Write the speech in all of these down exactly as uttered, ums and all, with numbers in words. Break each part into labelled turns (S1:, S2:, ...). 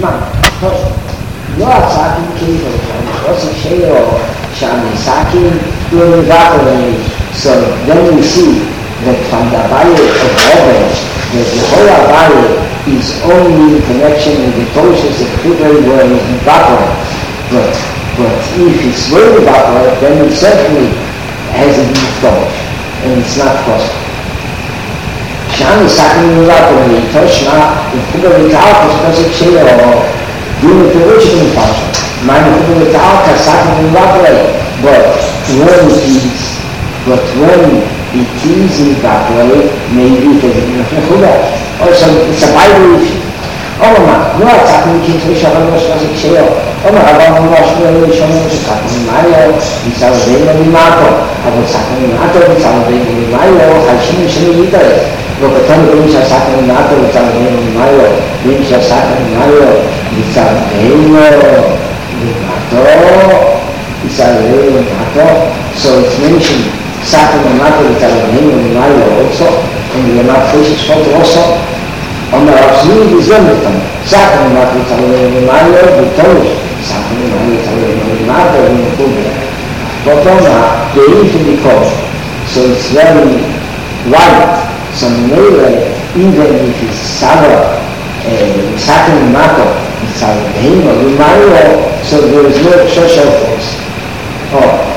S1: זמן. לא הצעקים כאילו, אני עושה שאלה שהניסקים לא נבטלים. So then we see that from the Abaye of Rebbe, that the whole Abaye is only in connection with the Toshas of Fibri where it's evaporate. But, but if it's really evaporate, then it certainly has a deep Tosh, and it's not possible. Shani Sakin evaporate, Toshna, the Fibri Talkas, because it's here, or doing the original function. Mine Fibri Talkas, Sakin evaporate, but when it is But when it is evaporate, maybe it is not mechubar. Also, it's a Bible issue. Oma, no attacking kids, we shall not know the chair. Oma, Rabban Moshe, we shall not attacking Mayo, it's our day of the Mato. I was attacking Mato, it's our day of the Mayo, Hashim Shemi Yitare. But the time we shall attacking Mato, it's our day of the Mayo, we shall attacking Mayo, it's our day of the Mato, it's our day of the Mato. So it's mentioned. Satan and Matter is our name and Mayo also, and we are not faces for also. On the Rapsini is one of them. Satan and Matter is our name and Mayo, we told us. Satan and Matter is our name and Matter, and we told us. But on the infinite cause, so it's very wide. So maybe even if it's Saba, Satan and Matter, it's our name and Mayo, so there is no social force. Oh.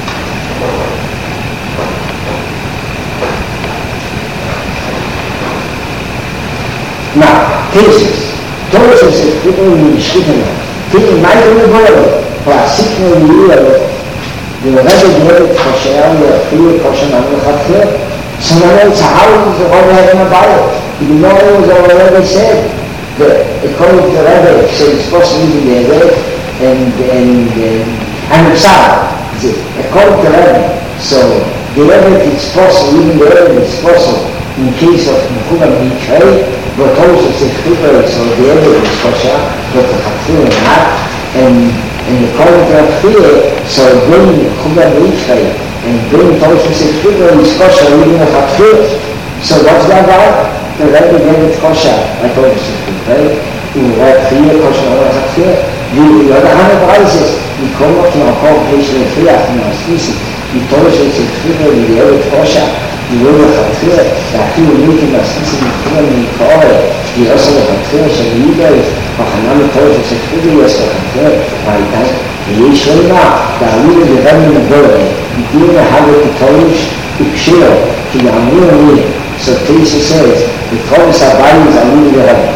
S1: Now, cases. Those is people in the Shkitten. People might be worried, but a signal year, the Rebbe gave it for Sheal, the Friya, Koshan, and the Khatfir. So now it's how is the Rebbe having about it. You know what the Rebbe said? The, according to the Rebbe, so it's supposed to be the Rebbe, and, and, and, and it's out. According to the Rebbe, so the Rebbe is supposed to live in the Rebbe, it's possible. In case of Mekuba Mitzvah, but also it's a Fibri, so the Rebbe is kosher, but the Khatfir is not, and and according to the Khatfir, so when Mekuba Mitzvah, and when also it's a Fibri is kosher, even the Khatfir. So what's that about? The Rebbe gave it kosher, like all it's a Fibri, in the Khatfir, kosher, and the Khatfir. The other hand of rises, we come up to a cooperation of Friya, and our species, we told us it's a Fibri, the Rebbe kosher. Die Würde Khatfir, der viele Leute, das ist in der Mikore, die also der Khatfir schon lieber ist, auch ein Name Teufel, das ist Friede, das ist der Khatfir, weil dann, die ist schon immer, da liebe die Rennen in der Würde, die Dinge habe die Teufel, die Pschirr, die haben nur nie, so Tese says, the Teufel ist dabei, ist an liebe die Rennen.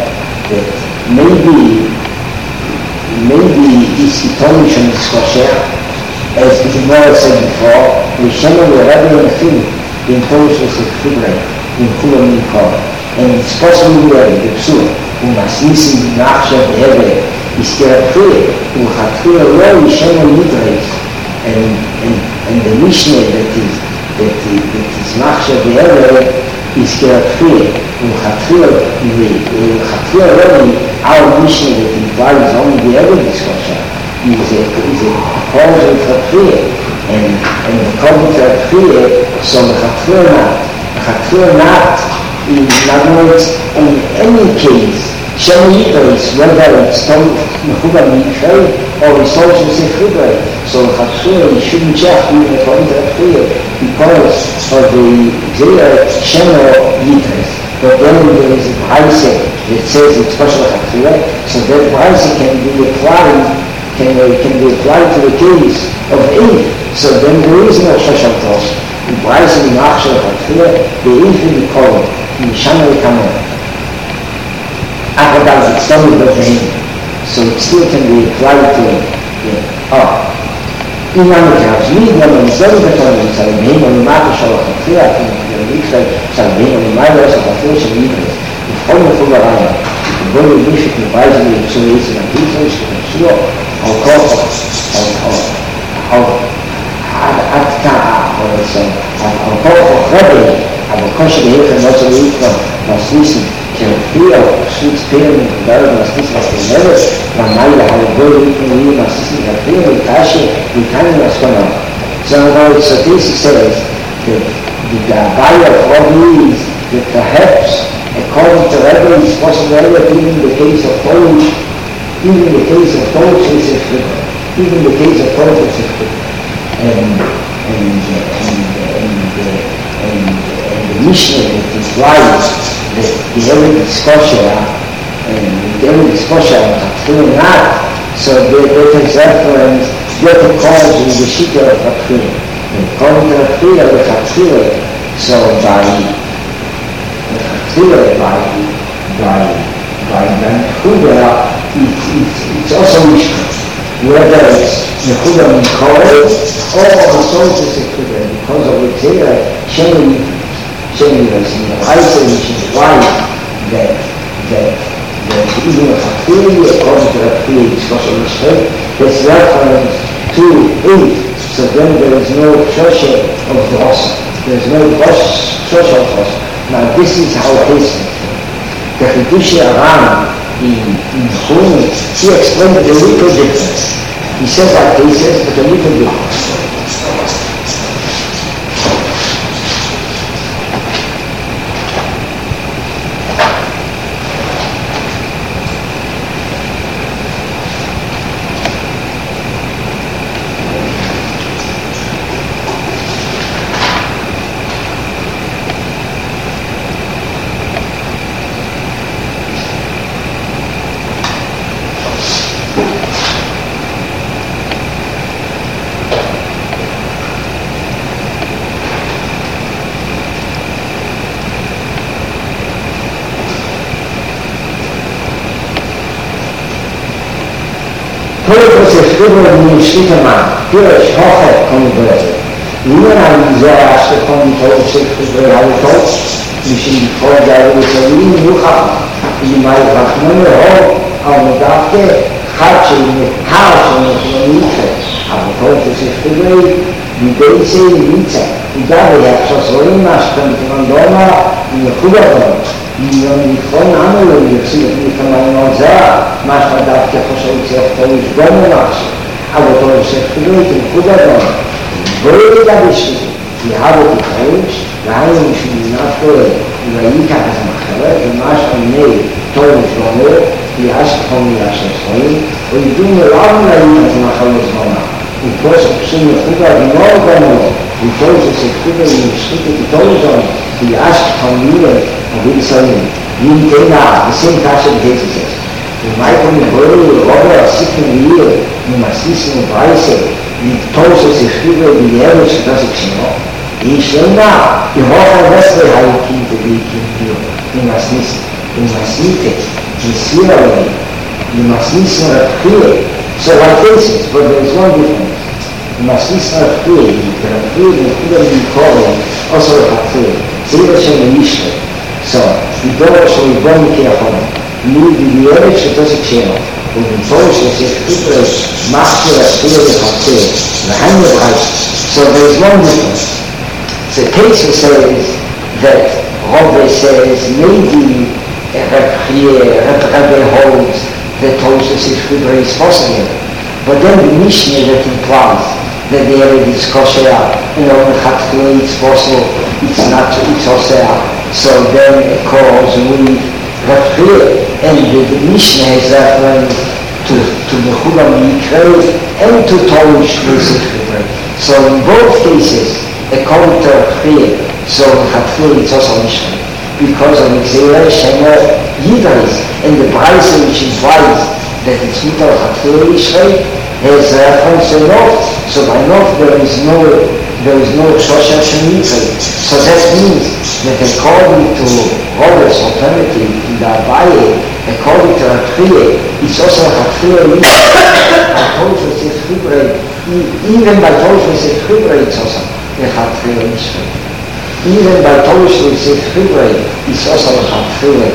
S1: Maybe, maybe is the Teufel schon das Kosher, as the Gemara said before, we shall the Rennen in the field, in Toshas of Fibri, in Kula Mikor. And it's possible that the Psur, who must listen to Nachsha Behebe, is Khatfir, who Khatfir alone is Shema Mitraes. And, and, and the Mishnah that is, that is, that is Nachsha Behebe is Khatfir, who Khatfir, the Khatfir alone, our Mishnah that implies only the other discussion, is a, is a proposal Khatfir. And, and according to Khatfir, so the Khatfir not, the Khatfir not, in other words, in any case, Shem Yitrais, whether it's told Mekuba Mitzvah or it's also say Fibri. So the Khatfir, you shouldn't check even according to Khatfir, because of the Zera Shem Yitrais. But then there is a Braise that says it's special Khatfir, so that Braise can be applied, can, uh, can be applied to the case of Eve. So then there is no Shoshal Tos. In Braise in Nachshel Khatfir, the infinite call, in Shana Kamor. After that, it's done with the name. So it still can be applied to it. Yeah. Oh. In other terms, we know when it's done with the name, it's a name of the Mata Shal Khatfir, I think the Mikra, it's a name of the Mata Shal Khatfir, it's a name of the It's only for the Raya. The body of Bishop, the Braise in the Psulis, and the Psulis, and the Psulis, or Kor, or עד ככה, אבל פה חודי, אבל כל שבהיכם לא צריך להסליסים, כרפיה או פשוט ספירים מדברת להסליסים הספינרת, והמיילה הלגול להתמודדים להסליסים כרפיה, וכאשר וכאן להספנות. So in other words, so this says that the Abaya of all is that perhaps, according to Rebbe, it's possible that even in the case of Polish, even the case of Torah Shesefrika, even the case of Torah Shesefrika, and and and and and and the Mishnah that implies that the every discussion and the every discussion of not, so that that is reference, that calls in the Shita of Hatchila. And calling the Hatchila with Hatchila, so by the Hatchila, by by by Yehuda, it's, it's, it's also Mishnah. Whether it's Yehuda Mikol or the soldiers Yehuda, because of the Torah, Shemi, Shemi was in the Raisa, which implies that, that, that even a Hatchila, according to the Hatchila, it's also Mishnah, there's reference to eight, so then there is no Shosha of Drosa. There is no Shosha of Drosa. Now this is how it is. The Chidushi Aram in, in Chum, he explained a little difference. He says like he says, but a little difference. Über die Schritte machen, für euch Hochheit kommen wird. Nur an dieser erste kommen die Todesschrift für die alle Tod, nicht in die Folge der Jerusalem, nur haben. Die mal Rachmane hoch, aber dafür hat sie mit Haus und mit Nietzsche, aber Todesschrift für die, die Beize in Nietzsche. Und da wir ja so immer stimmt von Doma in der Kuba die die von anderen die sind nicht von einer Sache, manchmal darf der Verschwörung auf Polisch Doma machen. Aber Torah Shesefrika in Kuba, Böde da bist die habe die Deutsch, rein in Schminato, über Ika das Machara, die Masch am Nei, Torah Shlomo, die Asch von mir Shesefrika, und die Dinge laufen da in das Machara Zona. Und Torah Shesefrika in Kuba, die Nordgano, die Torah Shesefrika in Schritte, die Torah Zona, die Asch von mir, und wie es soll, wie in Tena, die same Tasche die Jesus ist. Und Michael und Böde, Robert, Sikken hier, die Massisen und Weiße, die Tose sich über die Erde, das ich schon noch. Ich stelle da, die Hoffnung, dass wir alle Kinder, die Kinder, die Massisen, die Massite, die Sierra, die Massisen are clear. So like this is, but there is one difference. The Massisen are clear, the clear, the clear, the clear, also are clear. See that you're in Israel. So, die Dora, so we go in Kirchhoff. Nur die Erde, das ich schon noch. Und im Deutsch, das ist übrig, macht ihr das Fehler der Konzert, der Heimbereich. So there is one difference. The case says that Robbe says maybe Rebbe holds that Tosha is Fibra is possible. But then the Mishnah that implies that the area is kosher, and on the Chatfila it's possible, it's not, it's also. So then it calls with Rebbe, and the, the Mishnah is referring to to the Chulam Yikrev and to Torah Shesefrika. So in both cases, according to Rebbe, so Chatfila it's also Mishnah. Because of Xerah Shema Yidris, and the Braise which implies that it's Mutar Chatfila Yisrael, has reference to North. So by North there is no there is no Shosha Shemitah. So that means that according to Rob's alternative in the Abaye, according to Chatfila, it's also Chatfila Yisrael. Even by Torah Shesefrika it's also a Chatfila Yisrael. Even by Torah Shesefrika it's also a Chatfila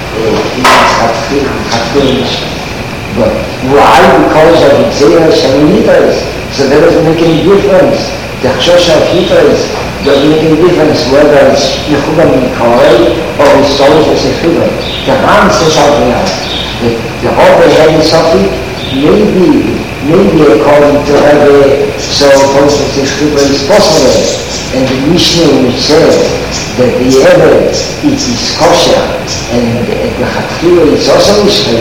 S1: Yisrael. But why? Because of Xerah Shemitas. So that doesn't make any difference. The Chosha of Hitras doesn't make any difference whether it's Yehuda Mikhail or it's Torah Shesefrika. The Ram says something else. The, the Rebbe had something, maybe, maybe according to Rebbe, so Torah Shesefrika is possible. And the Mishnah which says that the Rebbe it is kosher and the Chatfila is also Israel,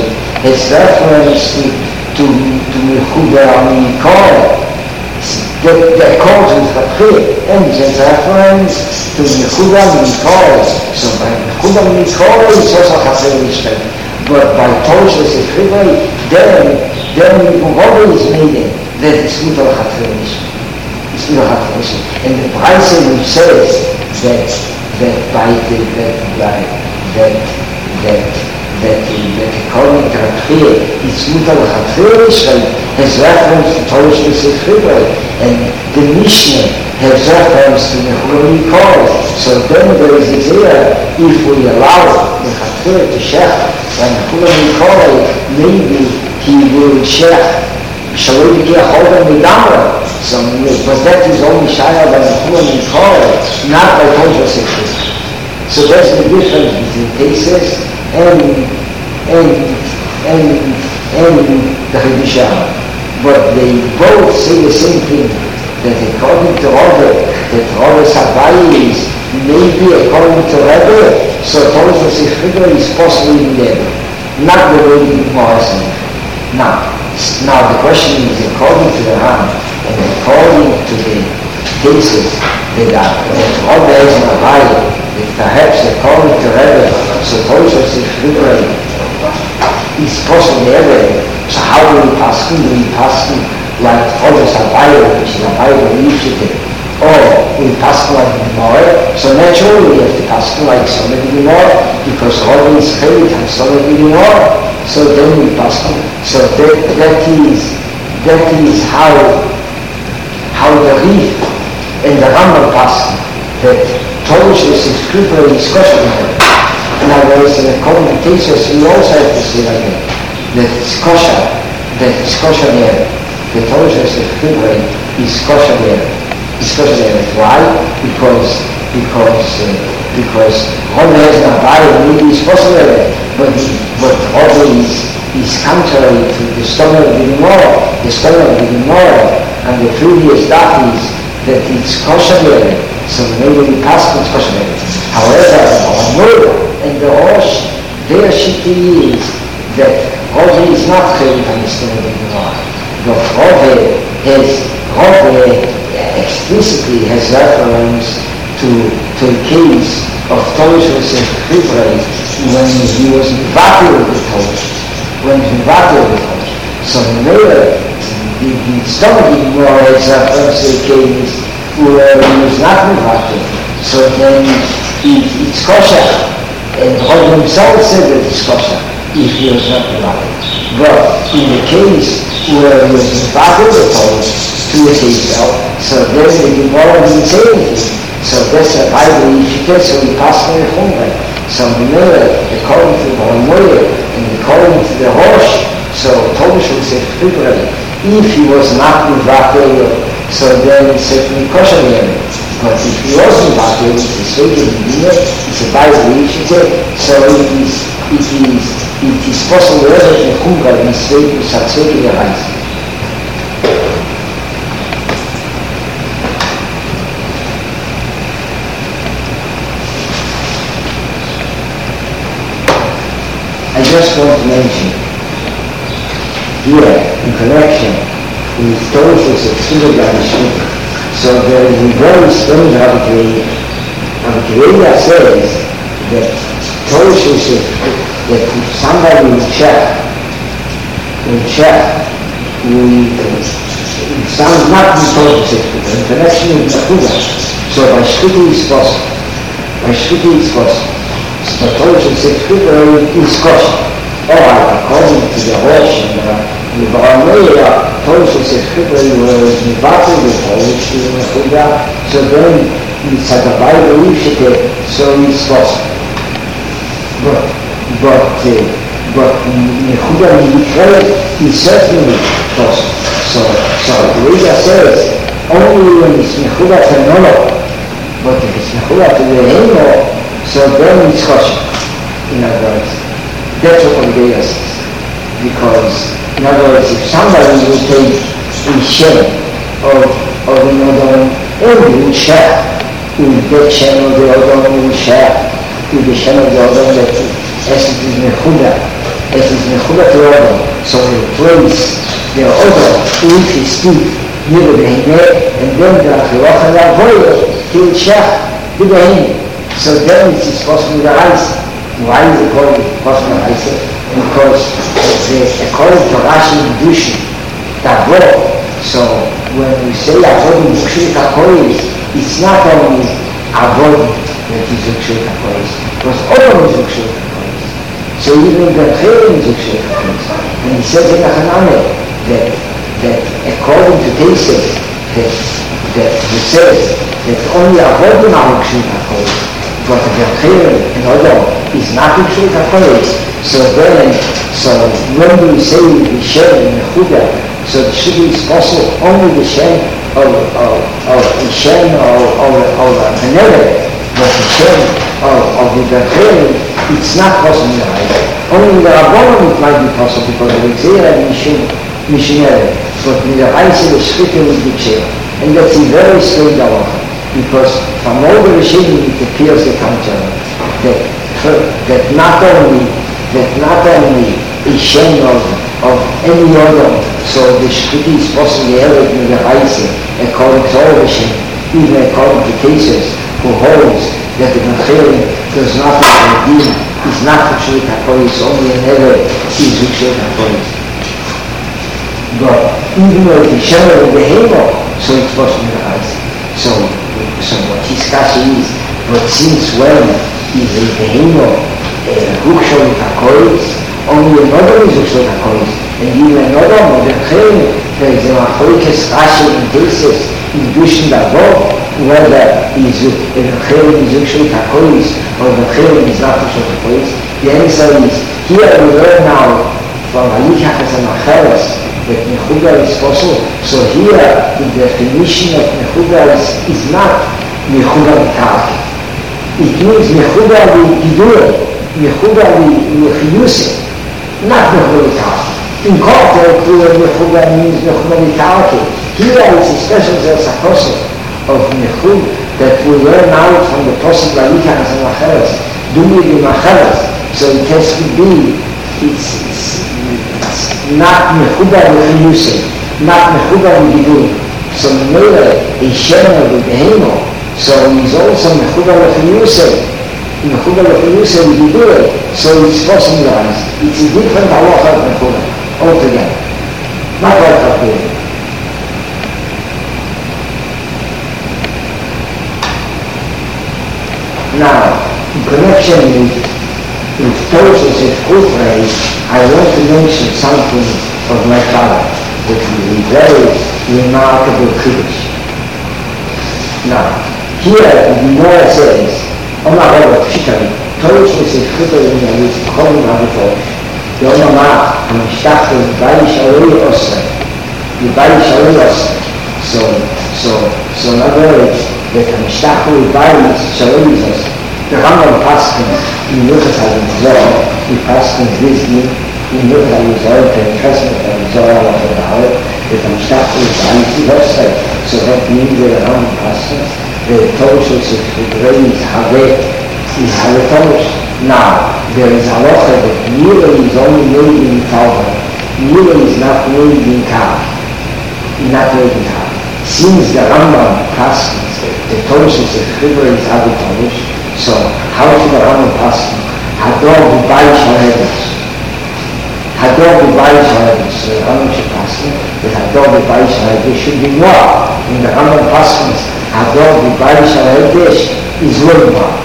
S1: has reference to to to Mechuda Mikol. That the calls with Chatchil ends as reference to Mechuda Mikol. So by Mechuda Mikol it's also Chatchil Ishmael. But by Toshas Echivai, then then Mechuda is meaning that it's Mutal Chatchil Ishmael. It's Mutal Chatchil Ishmael. And the Braise which says that that by the that by that that that that according to Chatchil it's Mutal Chatchil Ishmael has reference to Toshas Echivai. And the Mishnah has reference to Mechuda Mikol. So then there is a clear, if we allow the Chatchil to shech, and Mechuda Mikol, maybe he will shech, Shalom Yikeh Chodan Midamra. So, but that is only Shaya by Mechuda Mikol, not by Toshas Echivai. So that's the difference between cases and and and and the Chiddushah. But they both say the same thing, that according to Rove, that Rove's Abaye is maybe according to Rebbe, so Toshas Echivai is possibly in there, not the way the Gemara says. Now, now the question is, according to the Ram, and according to the cases that are, that Rove has an Abaye, that perhaps according to Rebbe, so Toshas Echivai is possibly everywhere. So how do we pass him? Do we pass him like Chodesh Abaye, which is Abaye Yishite, or we pass him like Gemara? So naturally we have to pass him like Somebody Gemara, because Rove is Chelik and Somebody Gemara. So then we pass him. So that, that is that is how how the Rif and the Rambam pass him. That Toshas Echivai is questionable. Now there is a commentation, we also have to say like that. That it's kosher, that it's kosher there. The Toshas Echivai is kosher there. It's kosher there. Why? Because because uh, because Rove has an Abaye, maybe it's possible there, but but Rove is is contrary to the story of the Gemara. The story of the Gemara and the previous daf is that it's kosher there. So maybe we pass it's kosher there. However, Amor and the Rosh, their shiti is that Rove is not Chelik and Somebody of the Gemara. But Rove has, Rove explicitly has reference to, to a case of Toshas Echivai when he was Mivatel with the Tosh. When he Mivatel with the Tosh. So later, the, the Somebody of the Gemara has reference to a case where he was not Mivatel. So then it, it's kosher. And Rove himself said that it's kosher if he was not Mivatel. But in the case where he was Mivatel the Tosh to a Keisel, so then the Gemara didn't say anything. So that's a Bible Yishite, so we pass on the Chumrei. So we know that according to the Moyer and according to the Rosh, so Toshas Echivai, if he was not Mivatel, so then it's certainly kosher there. But if he was Mivatel, it's a Sveikin Medina, it's a Bible Yishite, so it is, it is, it is possible that the Chumrei is Sveikin, Satzveikin Reise. I just want to mention here in connection with Toshas Echivai. So there is a very strange Rabbi Kiva says that Toshas, that if somebody will check, will check, it sounds not in Toshas Echivai, in connection with Mechuda. So by Shkiti is possible. By Shkiti is possible. The Toshas Echivai is kosher. Alright, according to the Rosh and the Baramea, Toshas Echivai was Mivatel the Tosh to the Mechuda, so then it's at the Bible Yishite, so it's possible. But, but, uh, but Mechuda Mikra is certainly possible. So, so the Rita says, only when it's Mechuda Tenolo, but if it's Mechuda to the Heno, so then it's kosher, in other words. That's what the Rita says. Because, in other words, if somebody will take a share of, of another, and he will share with that share of the other, he will share with the share of the other that essence is Mechuda. it is Mechudat Yodo, so we place the Odo with his feet near the Behemeh, and then the Achiloch and the Avoyer, till Shech, the Behemeh. So then it is possible to rise. Why is it called possible to rise? Because it's according to Rashi and Dushi, Tavo. So when we say Avodim Zukshut HaKoyes, it's not only Avodim that is Zukshut HaKoyes, because Odom is Zukshut HaKoyes. So even the Chelim is Zukshut HaKoyes. And he says in Achaname that, that according to Tesis, that, that he says that only Avodim are Zukshut HaKoyes, but the Chelim and Odom is not Zukshut HaKoyes. So then, so when we say the Shem and the Chudah, so the Shudi is possible only the Shem of, of, of the Shem of, of, of the Neder, but the Shem of, of the Bechel, it's not possible in the Hayat. Only in the Rabbanon it might be possible because of the Zera and Mishneh, but in the Hayat the Shchita will be Shem. And that's a very strange halacha, because from all the Rishonim it appears the contrary, that, that not only that not only is Shem of, of any other, so the Shchiti is possible to have it in the Hayat according to all the Shem, even according to cases who holds that the Bechel does not have a din, is not Zukshut HaKoyes, only an Ever is Zukshut HaKoyes. But even though the Shem of the Behemah, so it's possible to have. So, so what his kasha is, but since when is a Behemah Zukshut HaKoyes, only another is Zukshut HaKoyes, and even another of the Bechel, there is a Machlokes Rashi in Tesis, in Dushin Davo, whether is the Bechel is Zukshut HaKoyes or the Bechel is not Zukshut HaKoyes. The answer is, here we learn now from Alichachas and Acheres that Mechuda is possible. So here the definition of Mechuda is, is not Mechuda B'Karki. It means Mechuda B'Gidul, Mechuda B'Chiyusim, not Mechuda B'Karki. In Kotel, Mechuda means Mechuda B'Karki. Here is a special Zersakosim of Mechud that we learn out from the Tosik Lalichachas and Acheres, Dumi B'Macheres. So it has to be, it's, it's, it's not Mechuda B'Chiyusim, not Mechuda B'Gidul. So Mele is Shem of the Behemah, so he's also Mechuda B'Chiyusim, Mechuda B'Chiyusim B'Gidul, so it's fossilized. It's a different halacha of Mechuda, altogether. Not like that. Now, in connection with, with Tosos of Kufrei, I want to mention something of my father, which is a very remarkable Kiddush. Now, here the Gemara says, Omar Rabba Pshitari, Tosos of Kufrei is calling out of all. The Omar HaMishtach is Bai Shaloi Osrei. The Bai Shaloi Osrei. So, so, so in other words, that HaMishtach is Bai Shaloi Osrei. The Rambam Paskins, in Yuchas HaZor, he Paskins this year, in Yuchas HaZor, the Tresmet HaZor, that HaMishtach is Bai Osrei. So that means that the Rambam Paskins, the Tosos of Kufrei is Haveh, is Haveh Tosh. Now, there is halacha that Nira is only made in Talmud. Nira is not made in Kav. Not made in Kav. Since the Rambam Paskins, the Toshos of Kufrei is Haveh Tosh, so how should the Rambam Paskins? Hador B'Bai Sharedus. Hador B'Bai Sharedus. So the Rambam should Paskins that Hador B'Bai Sharedus should be more. In the Rambam Paskins, Hador B'Bai Sharedus is really more.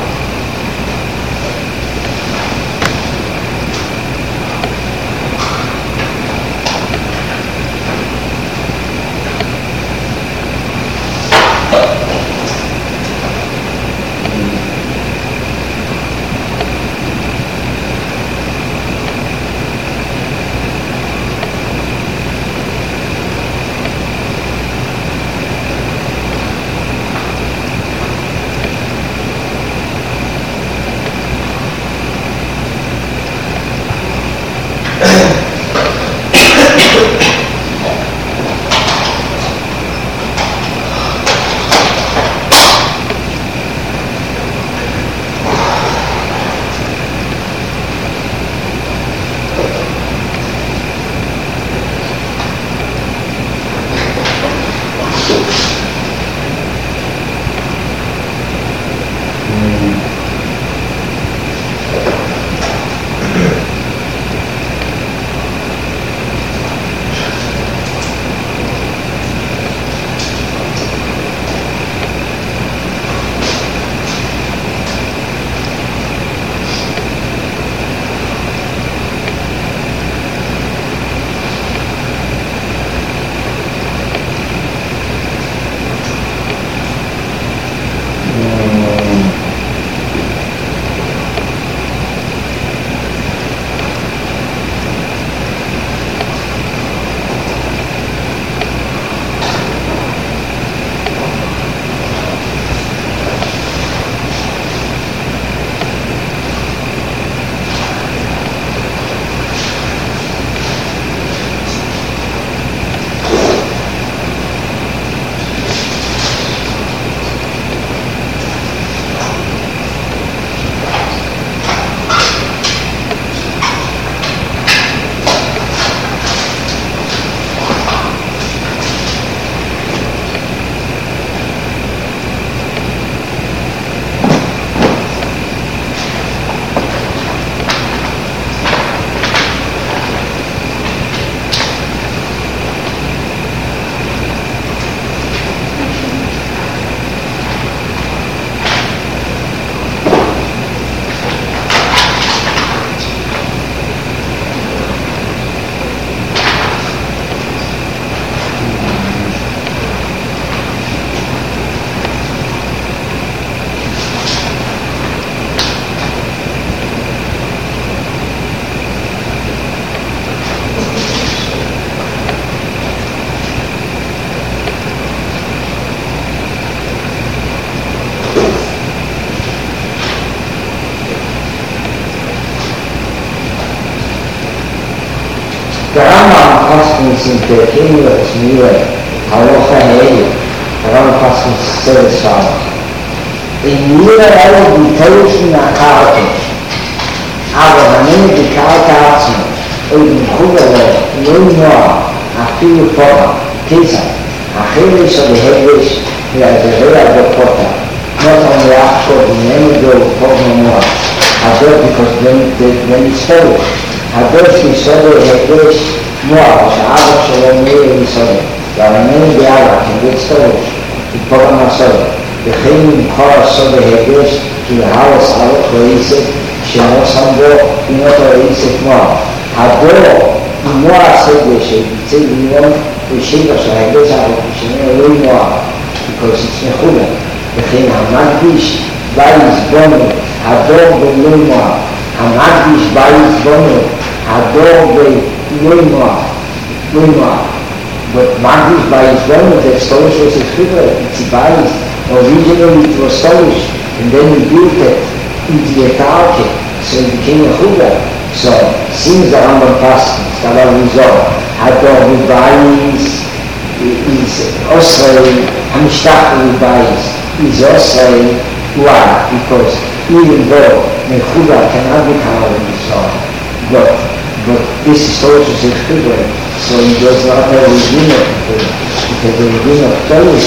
S1: The Rambam Paskins in the King of Smira, Halacha He'eli, the Rambam Paskins said as follows. In Mira Elo B'Teushin HaKarka, אבל אני בקרקע עצמו, או במחוג עליו, לא נוער, אפילו פורה, כיצד, החלק של ההגש והדבר הבוקותה, not only after the name of Pogmamua, Hador, because then, then it's told, Hador Shisode Hegesh Moa, Sha'adok Shalom Meir Yisode, והרמני ביאללה, כגץ טוב, בפורם הסוד, וכן ממחור הסוד ההגש, כי להלס עלות ראיסת, שלא שם בו אינות ראיסת מוה. הדור, מוה הסגש, שיצא מיום ושבע שההגש עלות, שני אלוהי מוה, because it's מחולה. וכן המקדיש בייס בונו, הדור בלוי מוה, המקדיש בייס בונו, הדור בלוי מוה, לוי מוה. But Magdish bייס בונו, the Stolish was equivalent, it's bייס, originally it was Stolish, and then we built it into the Etarke, so it became a Chuga. So, since the Rambam Paskins, Kalar Rizor, Hador b'Bayis is Osrei, Hamshtach b'Bayis is Osrei, why? Because even though Mechuga cannot become a Rizor, but, but this is also equivalent, so it does not have a regime of Chuga, it has a regime of Tolish,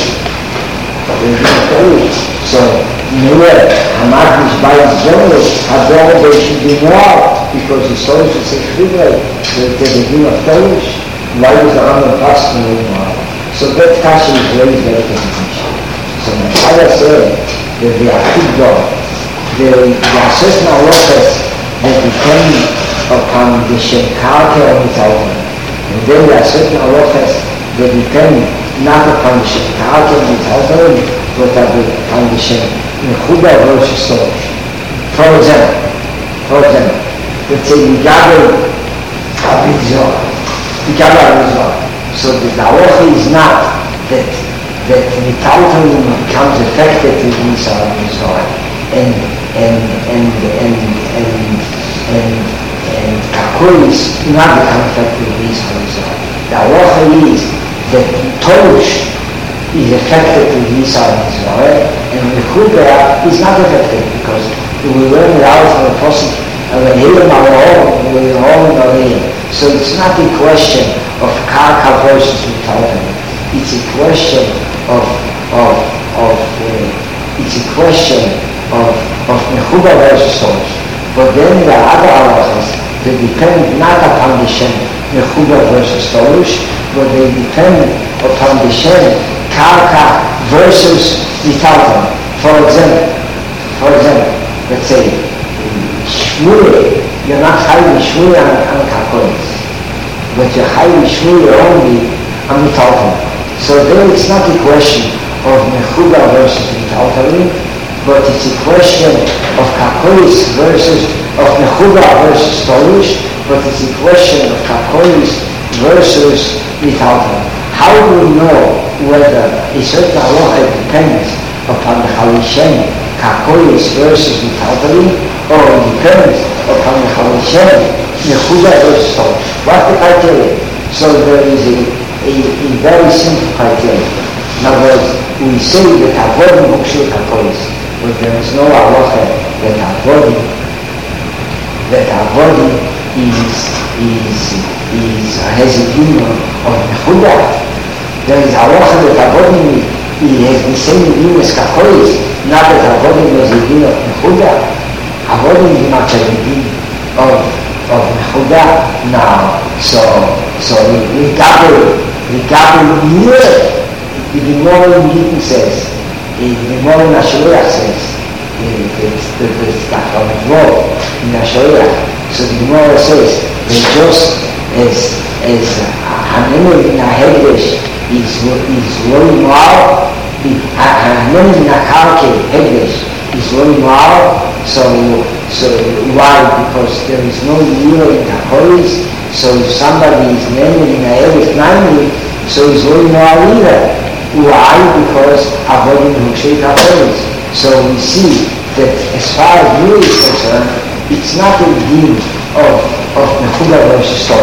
S1: a regime of Tolish. So, Nowhere, Hamagdish bייס בונו, Hador they should be more, because the Stolish is equivalent, so it has a regime of Tolish. Why was the Rambam Paskins no more? So that question is raised by the condition. So my father said that they are too God. There are certain halachas that depend upon the Shem Karka of the Talmud. And then there are certain halachas that depend not upon the Shem Karka of the Talmud, but upon the Shem Mechuga versus Stolish. For example, for example, let's say we gather a big zone. We gather a zone. So the halacha is not that that the Talmud becomes affected with this or this or and and and and and and and Kakois not become affected with this or this or. The halacha is that Tolush is affected with this or this or and the Mechuga is not affected because we learn it out from the person of the Hilam al-Ohm, we learn al-Ohm. So it's not a question of Karka versus Metalton. It's a question of of of uh, it's a question of of Mechuga versus Stolish. But then there are other halachas that depend not upon the Shem Mechuga versus Stolish, but they depend upon the Shem Karka versus Metalton. For example, for example, let's say Shmure, you're not hiding Shmure on, on Karkonis, but you're hiding Shmure only on Metalton. So then it's not a question of Mechuga versus Metalton, but it's a question of Karkonis versus, of Mechuga versus Stolish, but it's a question of Karkonis versus Metalton. How do we know whether a certain halacha depends upon the Chalishem, Karkonis versus Metalton, or it depends upon the Chalishem, Mechuga versus Stolish? What's the criteria? So there is a, a, a very simple criteria. In other words, we say that Avodim Mokshir Karkonis, but there is no halacha that Avodim, that Avodim is, is, is, has a union of Mechuga. There is halacha that Avodim has the same union as Karkonis, not that Avodim has a union of Mechuga. Avodim is not a union of of Mechuga now. So, so we, we gather, we gather here. The Gemara in Gittin says, the Gemara in Asherah says, the Tachon in Asherah. So the Gemara says that just as as Hanemel in Hegdesh is is very mal, Hanemel in Karke Hegdesh is very mal. So so why? Because there is no year in Karkonis. So if somebody is named in Hegdesh ninety, so it's very mal either. Why? Because Avodim Mokshir Karkonis. So we see that as far as you is concerned, it's not a deal of, of Mechuga versus Stolish.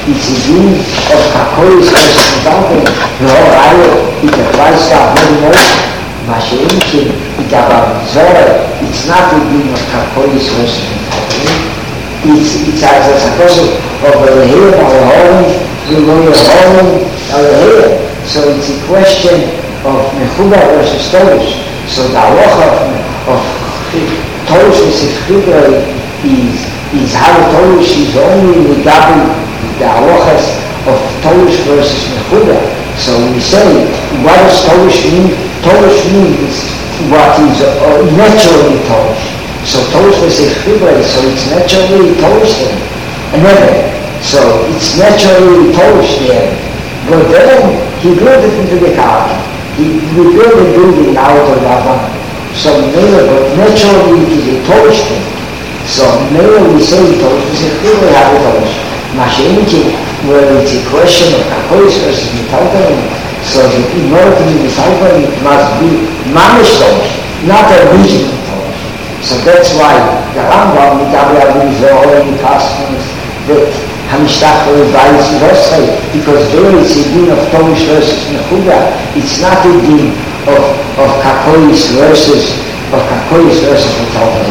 S1: it's a din of Kakois versus Metalton, the whole Raya, it's a price of very much, Mashiach, it's about Zohar, it's not a din of Kakois versus Metalton. It's, it's as a suppose of a hair, our home, you know your home, our hair. So it's a question of Mechuba versus Torush. So the halacha of, of Torush versus Mechuba is, is how Torush is only regarding the halachas of Torush versus Mechuba. So we say, what does Torush mean? Torush means what is uh, naturally Torush. So Torush versus Mechuba, so it's naturally Torush there. Another. So it's naturally Torush there. But then he built it into the car. He rebuilt the building out of Lavan. So now, but naturally it is a Torush thing. So now we say Torush versus Mechuba, we have a Torush. Mashiach, where it's a question of Kakois versus Metalton, so that in order to be Metalton, it must be Mamish Torush, not a regional Torush. So that's why the Rambam, with Abraham, is all in customs that Hamishach will advise Rosai, because there is a din of Torush versus Mechuba. It's not a din of, of Kakois versus of Kakois versus Metalton.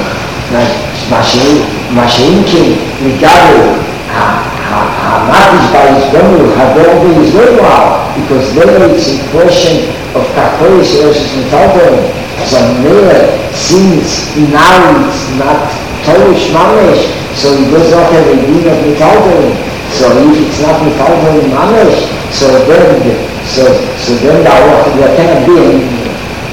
S1: Mashiach, regarding Hamatish by his Gomu, Hadorbe is very well, because there it's a question of Kakois versus Metalton. So there, since now it's not Torush Mamesh, so it does not have a din of Metalton. So if it's not Metalton Mamesh, so then so so then there cannot be any.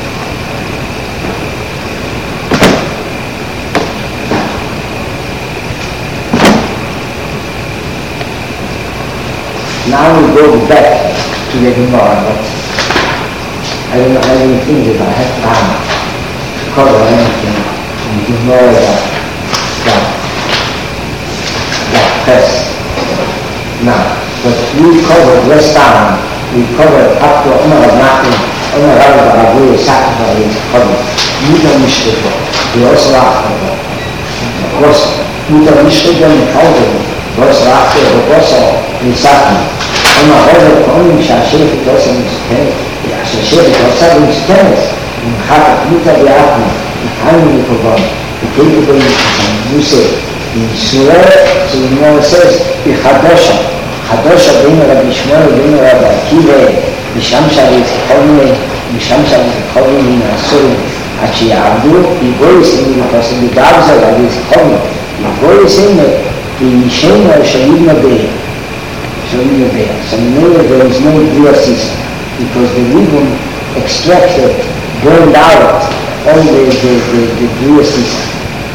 S1: Now we go back to the Gemara, but I don't know, I don't think that I have time to cover anything in Gemara that, that, that press. Now, but we covered last time, we covered up to Omar Abnachim, Omar Abnachim, sacrifice, covered. Muta Mishkeva, we also asked for that. Of course, Muta Mishkeva and Calvin, was after the Bosa, we sat أما هذا القانون مش عشان يتوصل مستهلك عشان الشيء يتوصل مستهلك من خطأ متابعاتنا يتعلم الكبار كيف يكون موسى من سورة سورة سيس بخداشة خداشة بين ربي شمال وبين ربي عكيبة بشمشة بيتخوني بشمشة بيتخوني من السورة عشان يعبدوه يقول سنة يتوصل بدابزة وبيتخوني يقول سنة بيشينا وشيبنا بيه showing there. So now there is no real season because the ribbon extracted, burned out all the, the, the, the real season.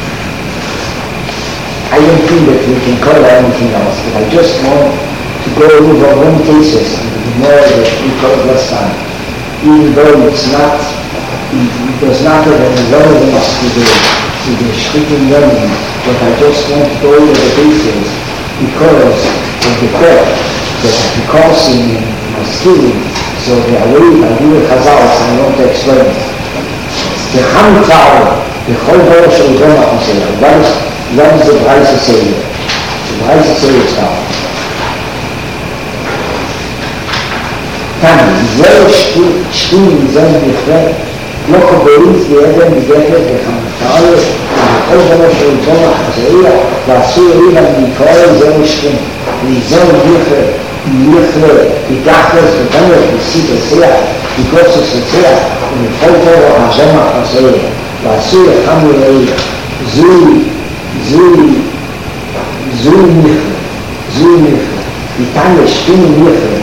S1: I don't think that we can cover anything else, but I just want to go over one cases and the more that we covered last time. Even though it's not, it, it does not have any relevance to the, to the Shkitim learning, but I just want to go over the cases because of the fact that because in Maskilim, so the away by the Chazal, I want to explain it. The Hamikal, the whole Baruch Shel Gomach Masayah, what is, what is the Braisa Seyah? The Braisa Seyah is now. Tani, zero shkim zem nifre, לא קבוריץ בידן בגפת וחמקל, וכל דבר של גומח חזאיה, ועשו ריבה מקרא זהו שכם, וזהו נכר, נכר, ותחתס ותנך בסי בשיח, וקוצס בשיח, ומכל דבר הגומח חזאיה, ועשו יחם יראי, זוי, זוי, זוי נכר, זוי נכר, ותנך שכם נכר.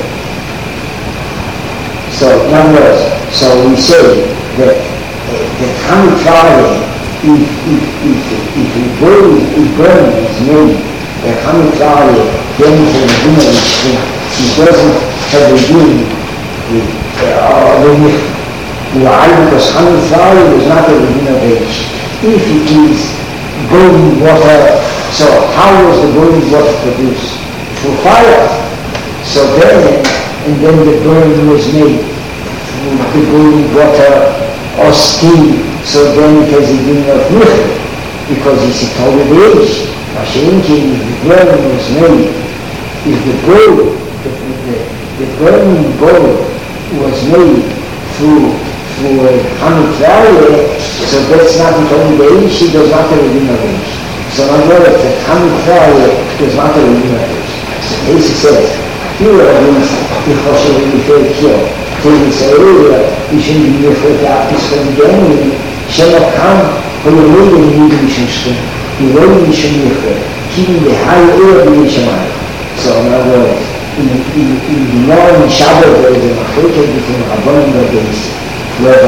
S1: So, in other words, so we say that uh, the Talmud Friday, if, if, if, if we burn, if burn his name, the Talmud Friday, then it's a dinner which he doesn't have a deal with the Nich. Why? Because Talmud Friday was not a dinner age. If it is boiling water, so how was the boiling water produced? Through fire. So then, and then the burn was made through the boiling water or steam, so then it has a din of Nich, because it's a total age. Mashiach, the burn was made if the gold, the, the, the burning gold was made through through a Hamitraye, so that's not the only way, she does not have a dinner age. So in other words, the Hamitraye does not have a dinner age. So Casey says, here are these, if I should be very clear, Casey said earlier, you shouldn't be afraid to have this from the enemy, Shem come, but you're waiting in the mission stream. You're waiting in the mission stream, keeping the high air of the mission. So in other words, in, in, in the morning Shabbat, there is a machloket between Rabbanim and Beis, whether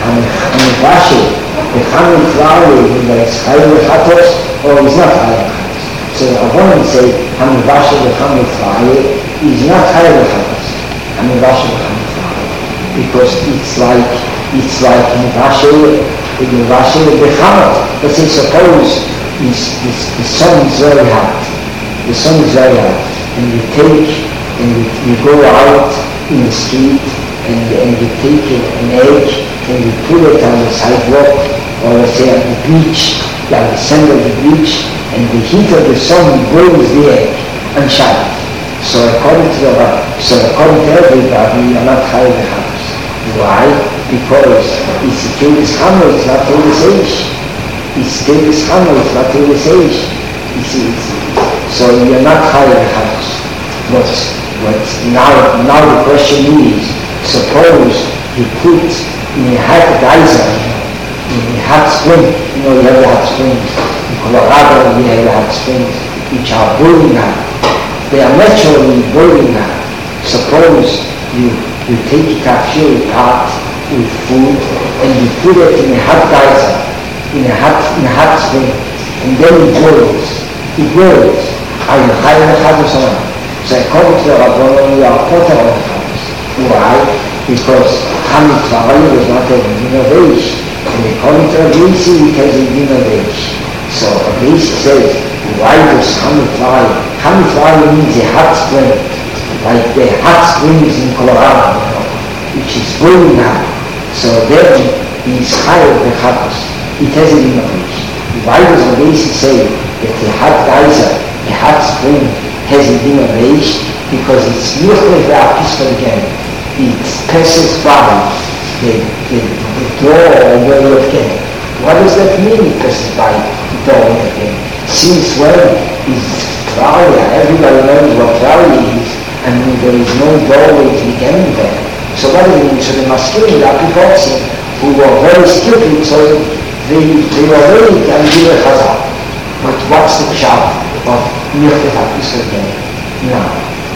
S1: Hamitraye, the Hamitraye, whether it's Chayil Chatos, or it's not Chayil Chatos. So the Rabbanim say, Hamitraye, the Hamitraye, is not Chayil Chatos. Hamitraye, the Hamitraye, because it's like, it's like Hamitraye, the Hamitraye, the Chamat. But say, suppose this, this, the sun is very hot, the sun is very hot, and you take, and you, you go out in the street, and, and you take an egg, and you put it on the sidewalk, or let's say on the beach, like the center of the beach, and the heat of the sun burns the egg on Shabbat. So according to the so according to everybody, you're not high in the house. Why? Because it's a Tevis Hammer, it's not Tevis Eish. It's Tevis Hammer, it's not Tevis Eish. It's, it's, so you're not high in the house. But, but now, now the question is, suppose you put in a hot geyser, in a hot spring, you know, you have the hot springs. In Colorado, we have the hot springs, which are boiling hot. They are naturally boiling hot. Suppose you, you take a kafir pot with food and you put it in a hot geyser, in a hot, in a hot spring, and then it boils. It boils. Are you high in the house or something? So according to the Rabbanon, we are potter on the house. Why? Because Hamitraye was not a dinner age. And according to Rabbeisi, it has a dinner age. So Rabbeisi says, why does Hamitraye? Hamitraye means a hot spring, like the hot springs in Colorado, you know, which is boiling hot. So there is higher the house. It has a dinner age. Why does Rabbeisi say that the hot geyser, the hot spring, has a dinner age? Because it's Yuchlev V'Apiskel again. It passes by the, the, the door where you again. What does that mean, it passes by the door again? Since when is Tralia? Everybody knows what Tralia is, and there is no doorway to begin there. So what does it mean? So the masculine Apipoxim, who were very stupid, so they, they were very Gandhira Chazal. But what's the job of Yuchlev V'Apiskel again? Now,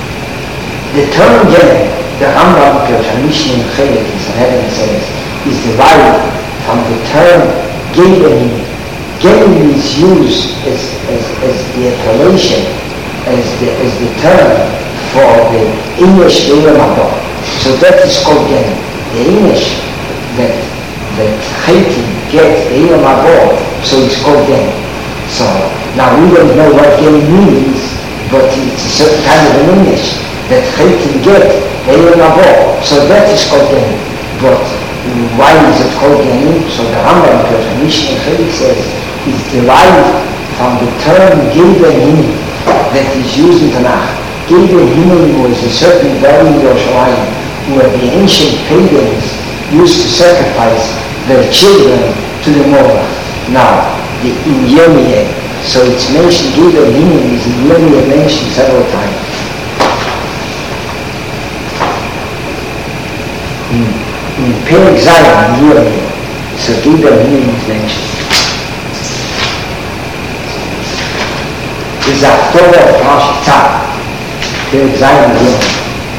S1: the term Gen, the Rambam Mishnah Chelik in Sanhedrin says, is derived from the term Gebenim. Gebenim is used as, as, as the appellation, as the, as the term for the English Be'er Mabor. So that is called Gebenim. The English that that Haiti gets Be'er Mabor, so it's called Gebenim. So now we don't know what Gebenim means, but it's a certain kind of an English that Haiti gets Be'er Mabor. So that is called Gebenim. But why is it called Gebenim? So the Rambam Mishnah Chelik says is derived from the term Gebenim that is used in Tanakh. Gebenim was a certain valley in Yerushalayim where the ancient pagans used to sacrifice their children to the Molech. Now, the, in Yirmiyah, so it's mentioned, Gebenim is in Yirmiyah mentioned several times. In, in Perek Zayin, in Yirmiyah, so Gebenim is mentioned. The Haftorah of Parashat Tzad, Perek Zayin, in Yirmiyah.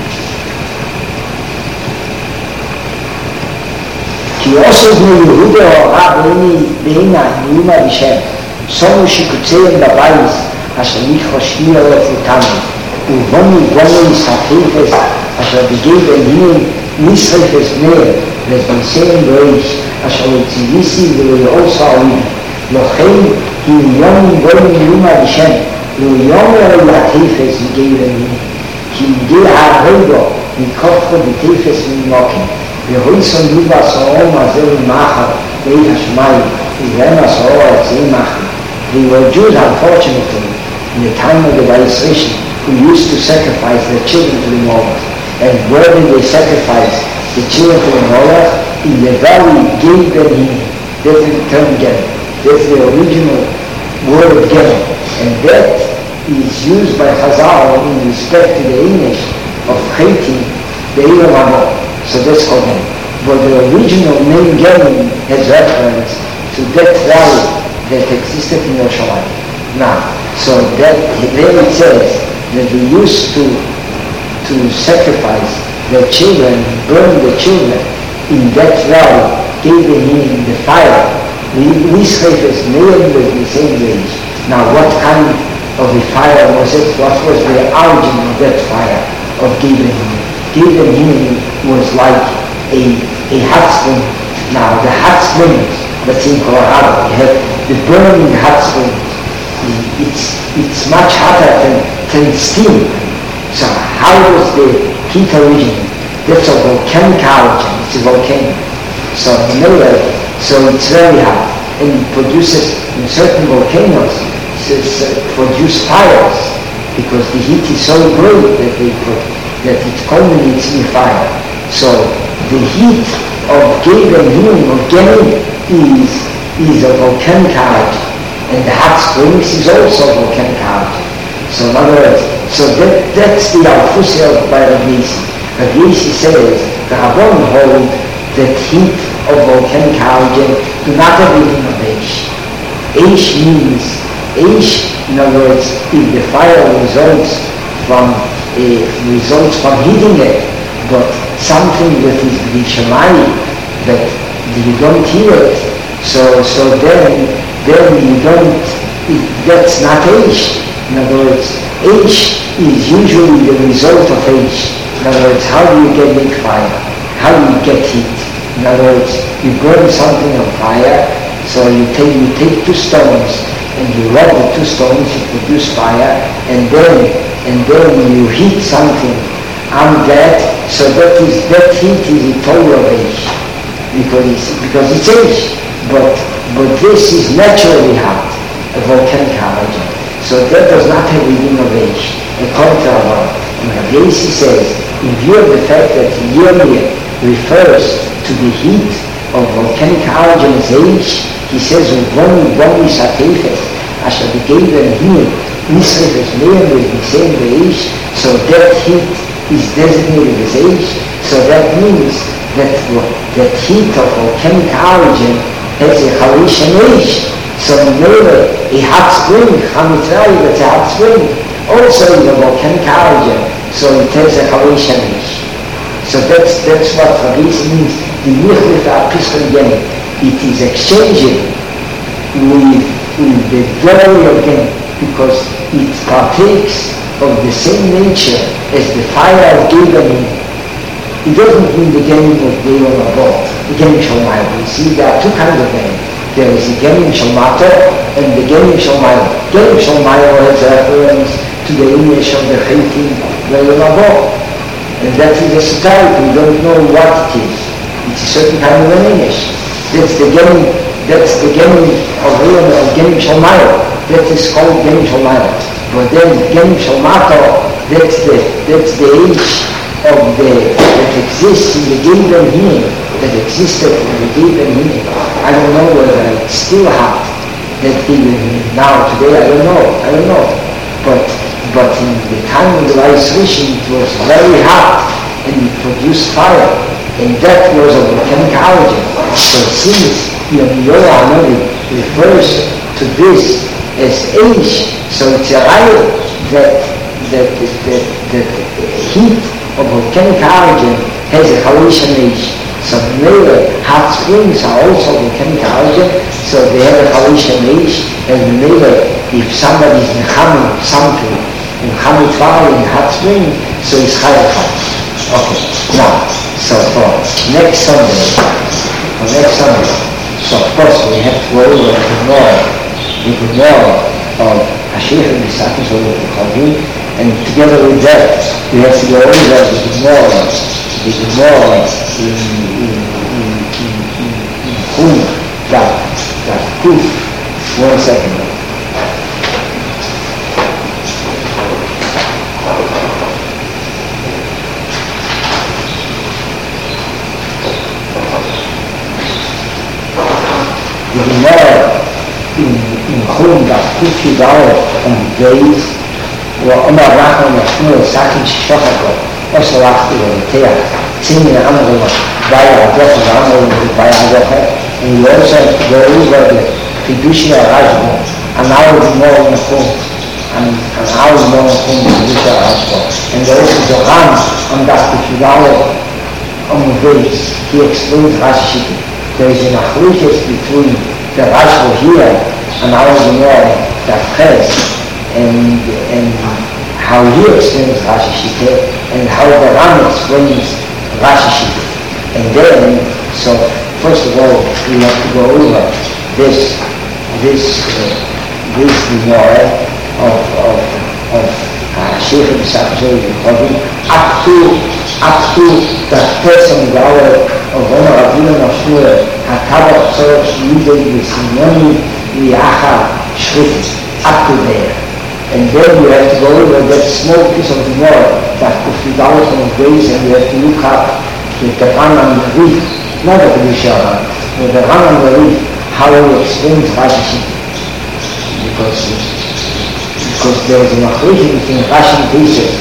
S1: Ki osez me Yehuda ha'ra be'ina ni'ima v'shem, somu shikutzeim b'bayis, asher nichroshmi alef utanu, uvoni voni sa'chefes, asher b'gei be'nim nisrefes meir, v'zbanseim b'reish, asher utzivisi v'le'ol sa'olim, lochein ki yom voni ni'ima v'shem, lo'yom le'achefes v'gei be'nim, ki v'gei ha'rego mikofcho v'tefes v'mokim, V'hoison Yuba So'om Azel Machal Beit HaShemayim V'hem HaSo'or Atzei Machal. They were Jews, unfortunately, in the time of the Vayisrishim, who used to sacrifice their children to the Molech. And where did they sacrifice the children to the Molech? In the valley gave them him. That's the term Gevin. That's the original word of Gevin. And that is used by Chazal in respect to the English of Haiti, the Elam Habo. So that's called him. But the original name Gevin has reference to that valley that existed in Yerushalayim. Now, so that there it says that they used to to sacrifice their children, burn the children in that valley, gave them in the fire. Nisrefes Meir was the same age. Now, what kind of a fire was it? What was the origin of that fire of giving him? Giving him was like a, a hot spring. Now, the hot springs that's in Colorado, you have the burning hot springs. It's, it's much hotter than, than steam. So how does the heat originate? That's a volcanic origin. It's a volcano. So anyway, so it's very hot, and it produces in certain volcanoes it's, uh, produce fires because the heat is so great that they put, that it culminates in fire. So the heat of Geben Him, of Genin, is is a volcanic origin, and the hot springs is also volcanic origin. So in other words, so that, that's the Alfusi of by Rabbi Yossi. Rabbi Yossi says the Rabban hold that heat of volcanic origin do not have meaning of Eish. Eish means, Eish, in other words, if the fire results from a, results from heating it, but something that is the Shemai, that you don't hear it, so so then then you don't, it, that's not Eish. In other words, H is usually the result of H. In other words, how do you get big fire? How do you get heat? In other words, you burn something on fire, so you take you take two stones and you rub the two stones, you produce fire, and then and then you heat something on that, so that is that heat is a total of H. Because it's because it's H. But but this is naturally hot, a volcanic origin. So that does not have a meaning of age. According to Rabban, Rabbi Yossi says, in view of the fact that Yirmiyah refers to the heat of volcanic origin as age, he says, "Uvoni boni satefes, asher begeven him, nisrefes meir with the same age." So that heat is designated as age. So that means that that heat of volcanic origin has a Halishan age. So maybe a hot spring, Hamitrai, that's a hot spring, also is a volcanic origin, so it has a Halishan age. So that's that's what Rabbi means. The Yichlit Apiskan Geni, it is exchanging with, with the glory of Geni, because it partakes of the same nature as the fire of Geben. It doesn't mean the Geni of Geben above, the Geni Shalmai. You see, there are two kinds of Geni. There is the Genim Shalmato and the Genim Shalmayo. Genim Shalmayo has reference to the image of the Chaitim Ve'Yolabo. And that is a society, we don't know what it is. It's a certain kind of an image. That's the Genim, that's the Genim of Real of Genim Shalmayo. That is called Genim Shalmayo. But then Genim Shalmato, that's the, that's the age of the, that exists in the Geben Him, that existed in the Geben Him. I don't know whether it's still hot, that Geben Him. Now, today, I don't know, I don't know. But but in the time of the Rice Rishon, it was very hot, and it produced fire, and that was a volcanic origin. So since Yirmiyahu Hanavi refers to this as age, so it's a riot that that that that heat of volcanic origin has a Halishan age. So maybe hot springs are also volcanic origin, so they have a Halishan age, and maybe if somebody is Nechami something, Nechami fire in hot spring, so it's higher hot. Okay, now, so for next Sunday, for next Sunday, so of course we have to go over the Gemara, the Gemara of Hashir and Misakim, so we will and together with that, we have to go over the Gemara, the Gemara in in in in in in Chum, that that Kuf. One second. Fidal um Beis, uma vaca, uma flor, saque de chocolate, ou sei lá, que tem Sim, andere vai a Docha, andere vai a Docha, and you also have to go over the fiduciary arrangement, an hour more on the phone, and an hour more on the phone, the fiduciary arrangement. And there is the Ram, on that Fidal on the Beis, he explains Rashi. There is an achluches between the Rashi here, an hour more that press, and and how he explains Rashi Shike, and how the Ram explains Rashi Shike. And then, so first of all, we have to go over this this uh, this Gemara of of of Sheikh uh, B'Sachzor Yehovim up to up to the person Gawar of Omer Avinu Mashur Hakabach Tzorach Yudei V'Simoni V'Yachar Shrift up to there. And then you have to go over that small piece of the Gemara that could be down on the base, and you have to look up with the Ran and the Reef, not the Rishara, but the Ran and the Reef, how he explains Rashi. Because, because there is an achluches between Rashi and Pesach,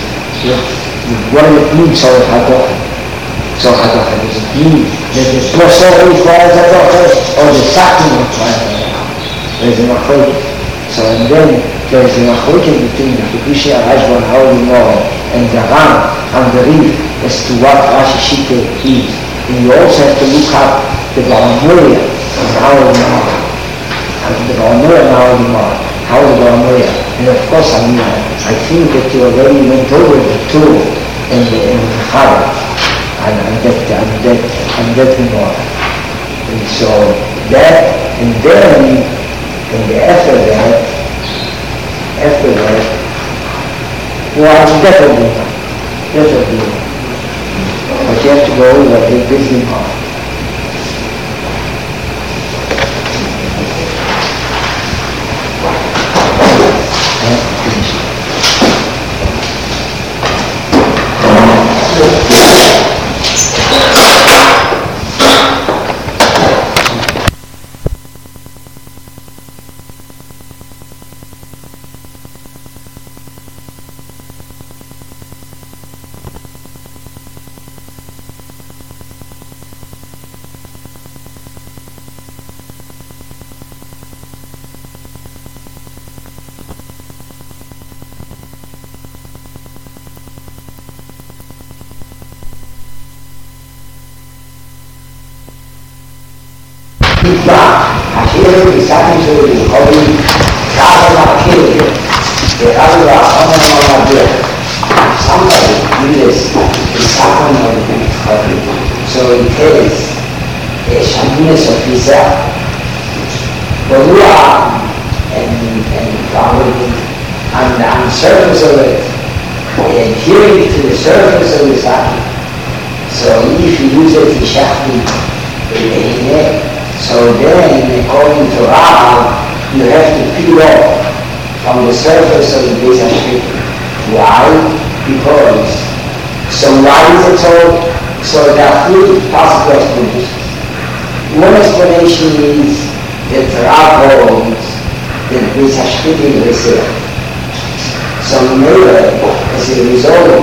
S1: what it means, so Hadocha. So Hadocha, does it mean that the Prosor requires Hadocha, or the Sakin requires Hadocha? There is an achluches. So and then there is an achluches between the fiduciary arrangement, how we know, and the Ram and the Reef as to what Rashi Shike is. And you also have to look up the Balamoria and how we know, and the Balamoria and how we know, how the Balamoria. And of course, I mean, I think that you already went over the two in the in the Chara, and and that and that and that more. And so that, and then and after that, after that, well, it's definitely, definitely, but you have to go over the business part. Aquele que sabe sobre o hobby, casa naquele, que casa da sama na madeira. Somebody uses the second of the hobby, so it is a shaminess of himself. But we are and and following on the surface of it, adhering to the surface of the saki. So if you use it, you shall be so then, according to Rav, you have to peel off from the surface of the Beis HaShchita. Why? Because, so why is it so? So there are three possible explanations. One explanation is that Rav holds that Beis HaShchita is reserved. So maybe, as a result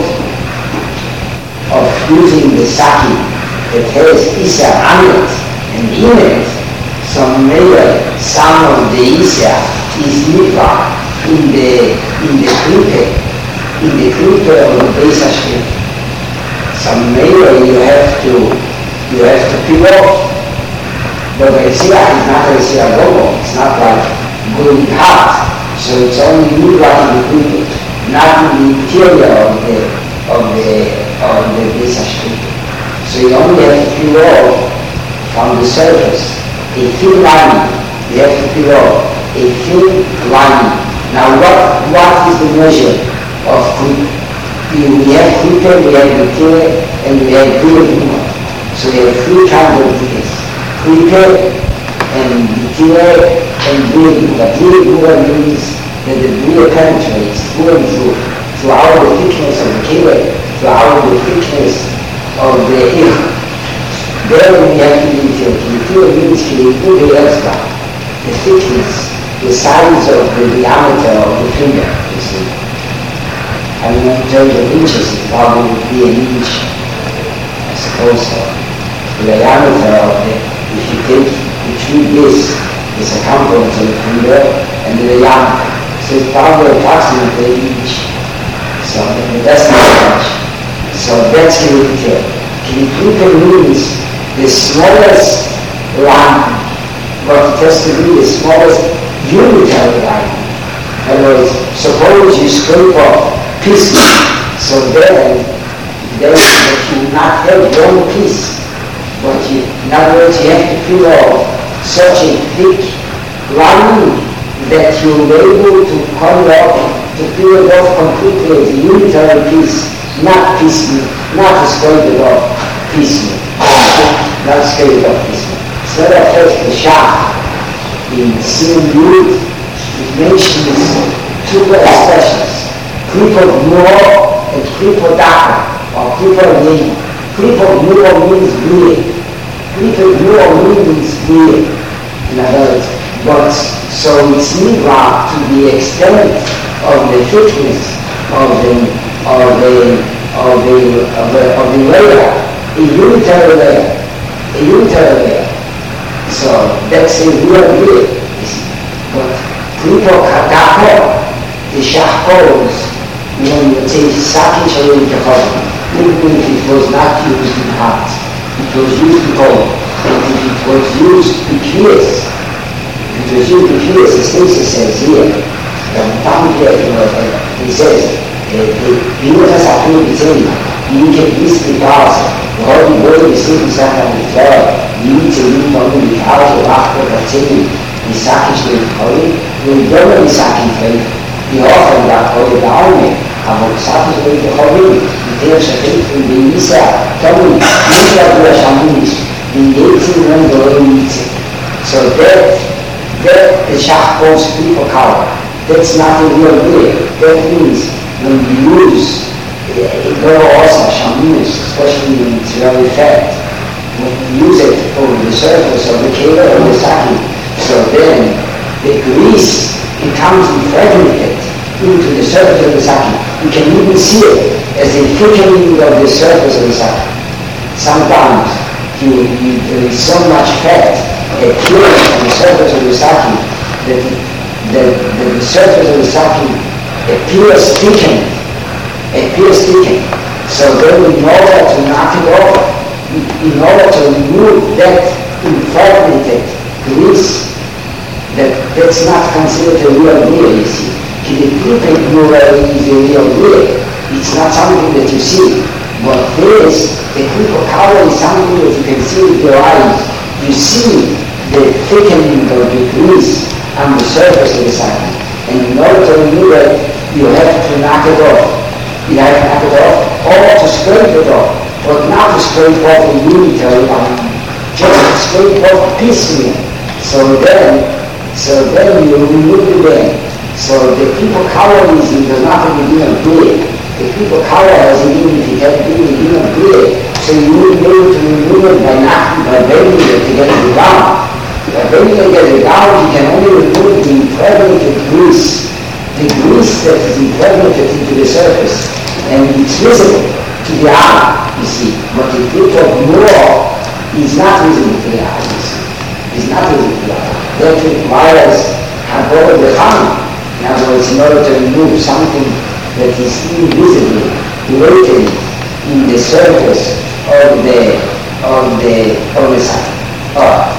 S1: of using the saki that has Isar Amet, and in it, some maybe some of the Isya is nipa in the in the kripe, in the kripe of the Beis HaShchita. Some maybe you have to you have to peel off. But the Isya is not a Isya gogo. It's not like going hot. So it's only nipa in the kripe, not in the interior of the of the of the Beis HaShchita. So you only have to peel off from the surface, a thin lining, you have to peel off, a thin lining. Now what, what is the measure of kripe? We have kripe, we have bikir, and we have bikir. So we have three kinds of bikir. Kripe, and bikir, and bikir. Bikir means that the bikir penetrates through and through, throughout the thickness of the bikir, throughout the thickness of the ich. There we have to be filthy. The two means the thickness the size of the diameter of the finger, you see. I mean, in terms of inches, it probably would be an inch, I suppose so. The diameter of the, if you take, if you this, the circumference of the finger and the diameter, so it's probably approximately an inch. So that's not much. So that's Kilikutra. Kilikutra means the smallest line, but it has to be the smallest unitary line. In other words, suppose you scrape off pieces, so then, then you will not have one piece, but you, in other words, you have to peel off such a thick line that you'll be able to cut it off, to peel it off completely as a unitary piece, not piecemeal, not to scrape it off piecemeal, not scrape it off piecemeal. So that affects the shaft. In Simon Yud, it mentions two expressions, Kripa Gmor and Kripa Daka, or Kripa Yin. Kripa Gmor means beard. Kripa Gmor means beard. In other words, but so it's nivra to the extent of the thickness of the of the of the of the, of the layer, a unitary layer, a unitary layer. So that's a real beard. But Kripa Kadako, the shahpos, when you say Saki Charin Kahom, even if it was not used in heart, it was used in home. And if it was used to pierce, it was used to pierce, as Stacey says here, and down here, he says, he was a Saki Charin, you can miss the cars, the Holy Word is sitting somewhere on the floor, you need to leave on the house of after the chain. Misaki Shri Kori, we don't know Misaki Kori, the offer that Kori Daune, and Misaki Shri Kori, the Teo Shri Kori, the Isa, Tomi, Misha Dura Shamunish, the eighteen number meets it. So that, that the Shah calls people cover. That's not a real way. That means when you use a girl also Shamunish, especially when it's very fat, when you use it over the surface of the keva or the saki, so then the grease becomes impregnated into the surface of the sake. You can even see it as a thickening of the surface of the sake. Sometimes you, you, there is so much fat appearing on the surface of the sake that the, the, the, the surface of the sake appears thickened, appears thickened. So then in order to knock it off, in order to remove that impregnated grease, that that's not considered a real beer, you see. The Kripa Gmor is a real beer. It's not something that you see. But this, the Kripa Kala is something that you can see with your eyes. You see the thickening of the grease on the surface of the sake. And in order to remove it, you have to knock it off. You have to knock it off, or to scrape it off. But not to scrape off a unitary line, just to scrape off piecemeal. So then, so then you remove it then. So the people colorism does not have a given beard. The people color has a given, if it had been a given beard. So you wouldn't be able to remove it by knocking, by bending it to get it down. By bending it to get it down, you can only remove the impregnated grease. The grease that is impregnated into the surface. And it's visible to the eye, you see. But the Kripa Gmor is not visible to the eye, you see. It's not visible to the eye. That requires Habor Becham. In other words, in order to remove something that is invisibly latent in the surface of the of the of the side. Oh.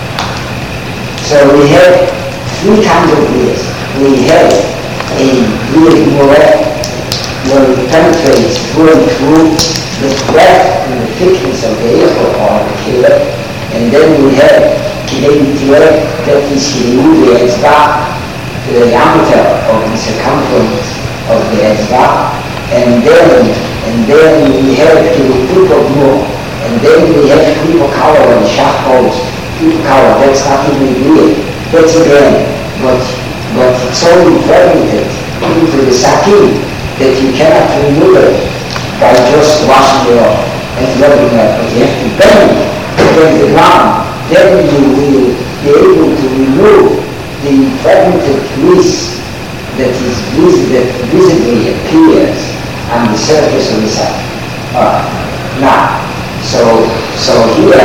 S1: So we have three kinds of beers. We have a beer more where it penetrates through and through the breadth and the thickness of the echo or the killer, and then we have Kilei that is the Etzba, the diameter of the circumference of the Etzba, and then and then we have Kripa Gmor, and then we have Kripa Kala and Shachos. Kripa Kala, that's not even weird. That's again, but but it's so impregnated into the sake that you cannot remove it by just washing it off and rubbing it, but you have to bend it against the ground. Then you will be able to remove the fragmented bliss that is vis- that visibly appears on the surface of the sun. Uh, now, so so here,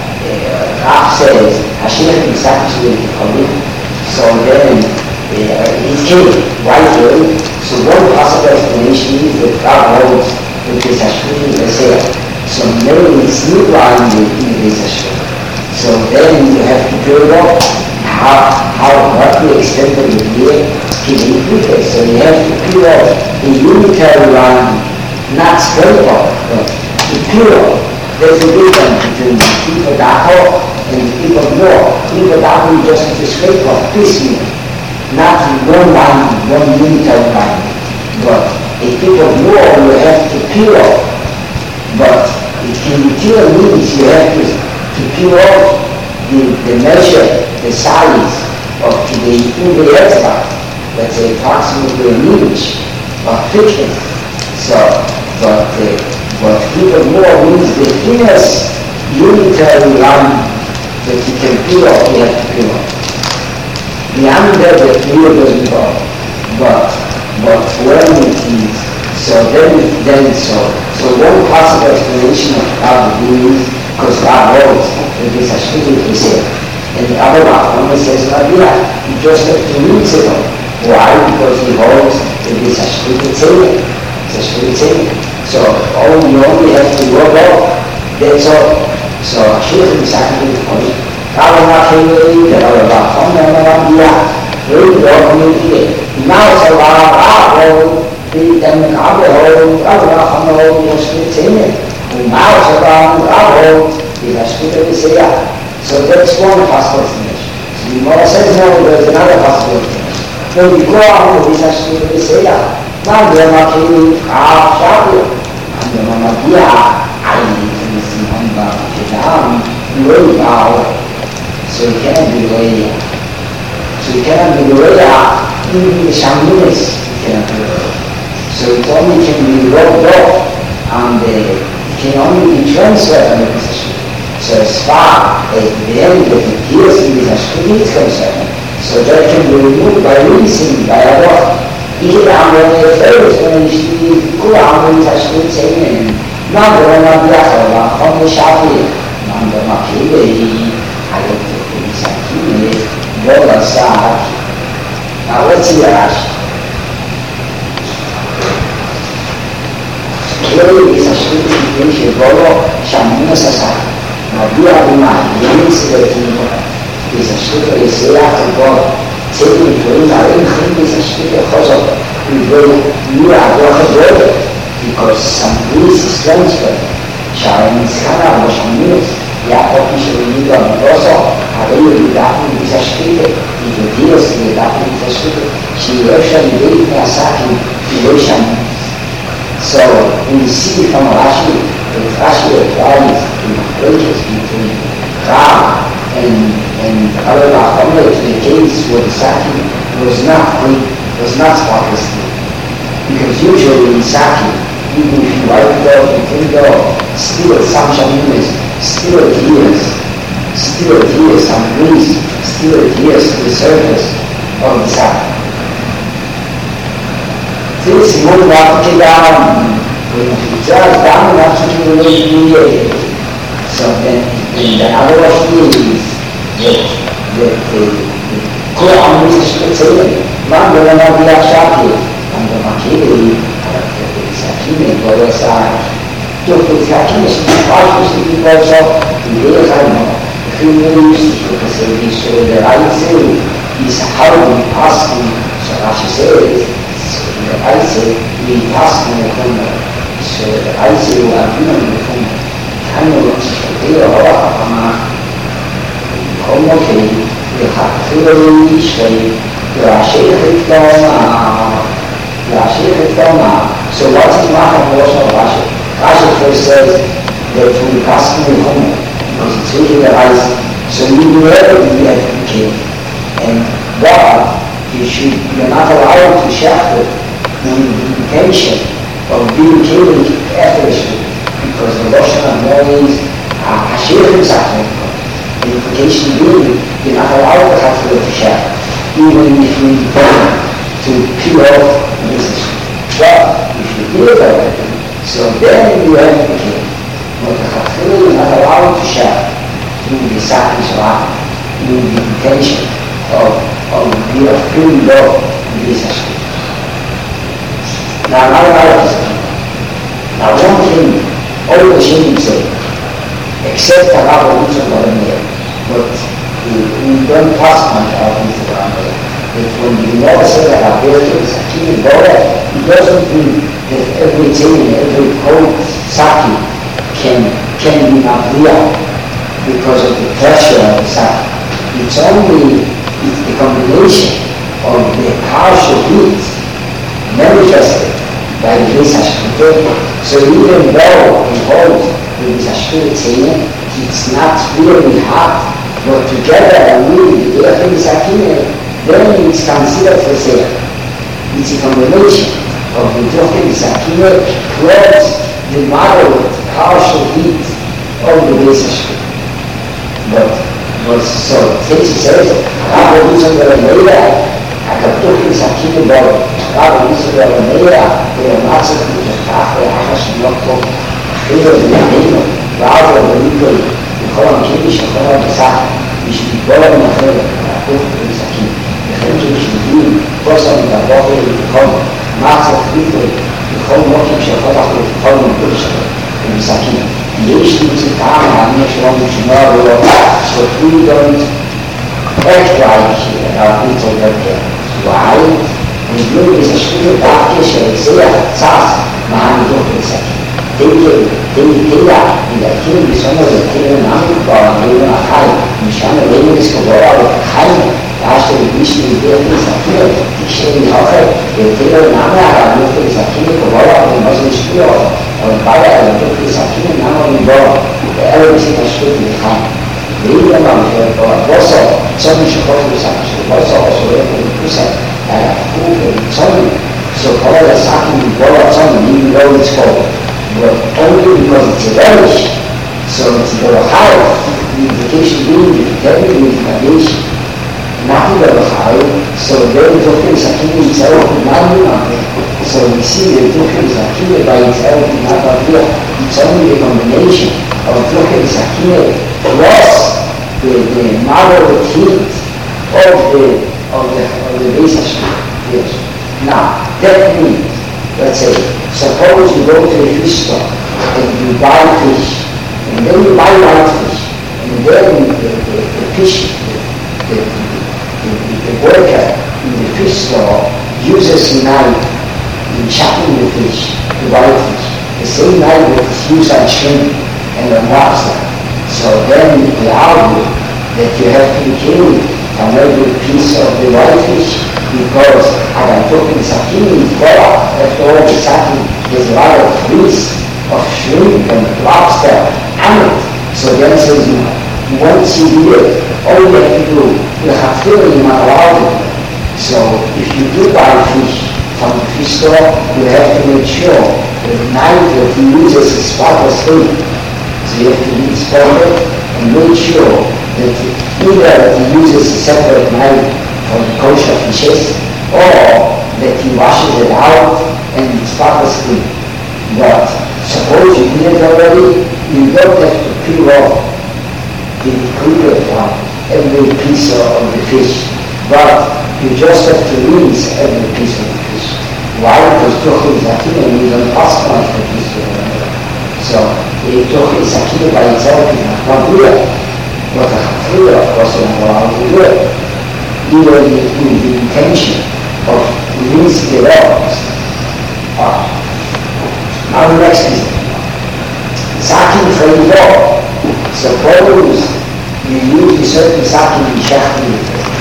S1: uh, Raf says, Hashir is actually coming. So then uh, it came right here. So one possible explanation is that God holds that this Hashir is there. So maybe it's new line in this Hashir. So then you have to build up how, how what the extent of the year can improve it. So you have to build up a unitary line, not straight up, but a pure. There's a difference between people dato and people more. People dato is just a straight up, piecemeal, not one line, one unitary line. But a people more, you have to pure. But it can be pure means you have to to peel off the, the measure, the size of the Uber-Erzbach, let's say approximately an inch of thickness. So, but, uh, but even more means the thinnest unitary line that you can peel off, you have to peel off. Beyond that, the peel doesn't go. But, but when it is, so then, then so, so one possible explanation of how the is because God holds that this Hashir is here. And the other one, when he says, Maria, you just have to read it. Why? Because he holds that this Hashir is here. It's Hashir is here. So all you only have to work off. That's all. So Hashir is actually the point. God will not tell you that all about home and Maria. Read it all from here. Now it's about God hold, the God will hold, God will not hold, Hashir is here. Now it's around our the Hashir is here. So that's one possible explanation. So the Gemara says no, there's another possible explanation. So we go on with this Hashir is here. Now they're not killing half Shabbat. And the Mamadia, I need to listen on the Kitam, way out. So it cannot be way out. So it cannot be way out. Even the Shaminis, it cannot be way out. So it only can be rolled off on the can only be transferred on the position. So as far as the end that appears in the Hashir is concerned, so that can be removed by releasing by a law. Even under the first when you go on the Hashir saying, not the one of the other, on the Shafi, on the Makiri, I don't think it's a key, Bola Sahak. Now let's see the Rashi. Ele is a student in Bolo, Shamina Sasa. Now, we are in my Yenis the King is a student in Seattle Bolo. Taking to him, I think is a student of Hozo. We will, you are going because some police is transferred. Sharon is Kana, Moshamis, Yakob is a leader of Rosso, I really got him is a student. He reveals the Daphne is a student. She actually gave me a second relation. So we see from Rashi, that Rashi applies in bridges between Ram and and other Rahman to the case where the Saki was not free, was not spotless. Because usually in Saki, even if you wipe it off, you clean it off, still some Shaminas, still adheres, still adheres some grease, still adheres to the surface of the Saki. This would not get down just down enough to do the way. So then, in the other is that the Quran is saying, not the one of the Ashaki, and the Makiri, the Sakine, Goya Sai. So the Sakine is cautiously because of the Lechaimo, the Fumarius, because they show the right thing is how we pass him, so Rashi says. I say we pass in the corner. So I say we are in the corner. Can you say a lot of okay, we have theory, say, you are shaking it down, you are shaking it down. So what is not a portion of Rashi? Rashi first says that we pass in the corner because it's really the eyes. So you do everything that you can. And God, you should, you're not allowed to shaft it. The intention of being killed effortlessly because the Russian of Norway's Hashir himself. The implication being you're not allowed to have to share. even if we intend to peel off this issue. But if you do it already, so then you have the king. But the Chafir is not allowed to share through the sacrifice through the intention of, of the of peeling off this issue. Now, now, now, now one thing, all the Shem say, except the Rabbi Lutzon Baramir, but we don't pass much out into the Baramir. That when you never say that Rabbi is a king Bora, it doesn't mean that every thing, every cold saki can, can be Mavriya because of the pressure of the saki. It's only it's the combination of the partial heat manifested by the Hashkut. So even though it holds with the Hashkut saying it's not really hot, but together with the Hashkut, then it's considered for sale. It's a combination of the Hashkut plus the moderate partial heat of the Hashkut. But, but so, since it says, Rabbi Lutzon Baramir, הכתוב משחקים בבורת, רב וניסו ברמיה, ברמצת מתחתך, ואחר שלא טוב, אחרי זה בנהינו, ואז בניקוי, בכל המקים שכל המסך, בשביל כל המחר, הכתוב משחקים, וכן כשבשבילים, פוסר מבבוקר ובכל מצת ניקוי, בכל מוקים שיכול לחלוף, בכל מנקוי שלו, ומשחקים. יש לי ציטה, אני שלום ושמוע ולא, so we don't act like our little birthday. Why? We do this a student after she say Sas, man do this. Take it, take it out, in the king is some of the king and I'm going to hide. Mishana Lady is for all hiding. After the mission is there, is a kid. The shady hawker, the tailor Nama, I look at a king for all the Muslim school, or the father, I look at a king and Nama in law. The elders in a student behind. Leave them on the also, some should go to the also also every percent and who some so called a saki brought some even though it's called, but only because it's a relish, so it's a little higher. The implication being the technical incarnation, nothing of a high, so then Tokyo Saki itself is not nothing. So we see that Tokyo Saki by itself is not here. It's only a combination of Tokyo Saki plus the, the moderate heat of the of the of the basic yes. Now that means, let's say, suppose you go to a fish store and you buy fish, and then you buy white fish, and then the, the, the fish, the, the, the, the worker in the fish store uses a knife in chopping the fish, the white fish. The same knife was used on shrimp and on lobster. So then they argue that you have to kill an every piece of the white fish because I'm talking sakini is well, after all the saki there's a lot of grease of shrimp and lobster on it. So then it says once you do it, all you have to do, you have to in my allowed. So if you do buy fish from the fish store, you have to make sure that the knife that you use is spotless clean. So you have to be spotted and make sure that either he uses a separate knife for the kosher fishes or that he washes it out and it's spotless clean. But suppose you did it already, you don't have to peel off the liquid from every piece of the fish, but you just have to rinse every piece of the fish. Why? Because Tochi is Akira and you don't pass much for this to another. So, the Tochi is Akira by itself is not good. But the Chafir, of course, is not allowed to do it. Even with the intention of rinsing it off. Ah. Now the next is Saki trade law. Suppose you use a certain Saki in Shachti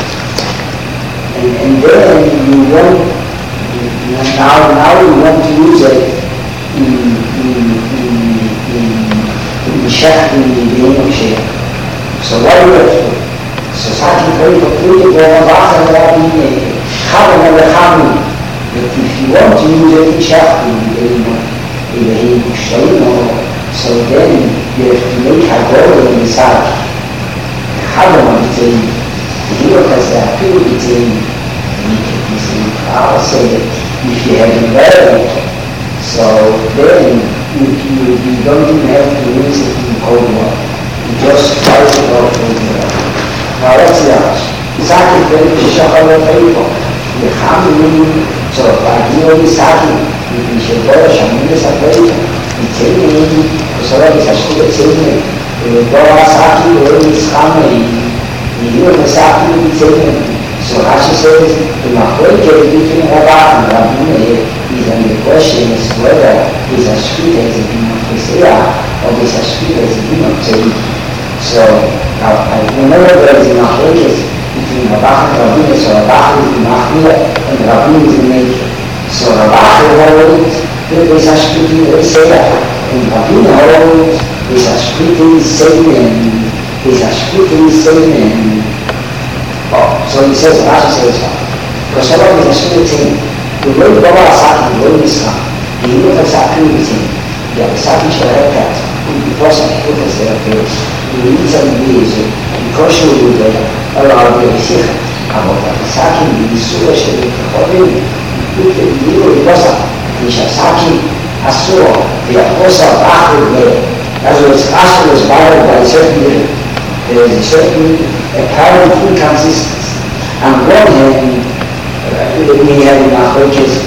S1: and, and then you want Now, now we want to use it in in in in in Shech in the name of Shech. So what do we have to do? So Saki very completely go on back and all in a Chavon and the Chavon. But if you want to use it in Shech in the name of in the name of Shech, so then you have to make a goal in the Saki. Chavon on the because there are people between I would say that if you have been very so then you, you, you don't even have to use it in cold water. You just try to go through the water. Now let's see how Saki very shakal people. You have to mean so by doing Saki, you should go to Shaman Saki. You take it in, so that is a school taking. You go to Saki, where is coming. You do the Saki, you take it. So Rashi says, the Mahoike between Rabba and Rabbi is the question is whether he's a street as a demon of Hosea or he's a street as a demon of Tzedek. So now, whenever there is a Mahoike between Rabba and Rabbi, so Rabba is the Machmir and Rabbi is the Maker. So Rabba holds that there's a street in Hosea and Rabbi holds there's a street in Satan, there's a street in Satan. Oh, so he says, Rashi says, because Shabbat is a student team. The way the Baba Asaki, the way this come, the Yiddish Asaki will be team. The Asaki shall have that. The person who has their face, the Yiddish and the Yiddish, the Kosher will be there, allow the Yiddish. About the Asaki, the Yisura shall be recorded, the Yiddish Bosa, the Asaki, Asura, the Aposa, Bachur, there. As well as Asura was bothered by a certain year. There is a certain apparent inconsistency. On one hand, uh, we have in our cultures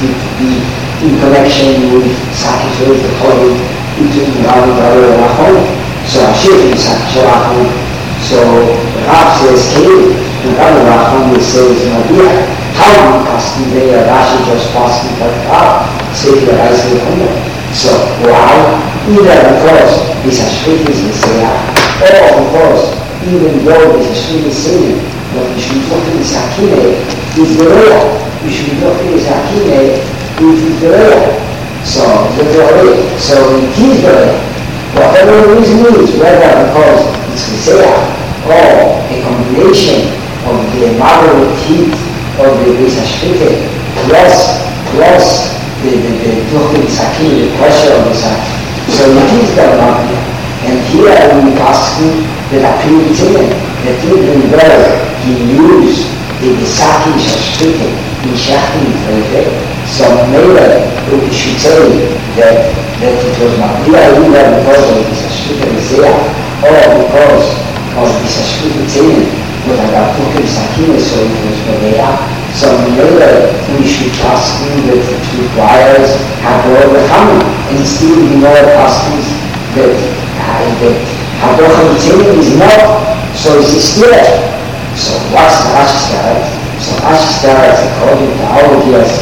S1: in connection with Saki's way the Holy, between Rav and Rachon. So Hashem is Saki's Rachon. So Rav says, hey, and Rav and Rachon will say, no idea. How many custom there, Rashi just passing for Rav, say the rise of the Homer. So why? Either because this Hashem is Messiah, or because even though it's a street sin, but we should talk to the Sakine, is the real. We should talk to the Sakine, is the real. So, the real. So, it is the real. Whatever the reason is, whether because it's Hosea or a combination of the moderate heat of the Besashkite plus, plus the talk to the Sakine, the pressure of the Sakine. So, it is the real. And here we ask him that appeal to him, that even though he used the Saki Shashkite in Shachtin Frede, so maybe we should say that, that it was not either because of the Shashkite Hosea or because of the Shashkite Tzedek, but about Tukim Sakine, so it was Hosea. So maybe we should ask him that it requires Hador B'Chamu, and still be more customs that that Hadocha Mitzvah is not, so it's still. So what's the Rashi start? So Rashi starts according to our ideas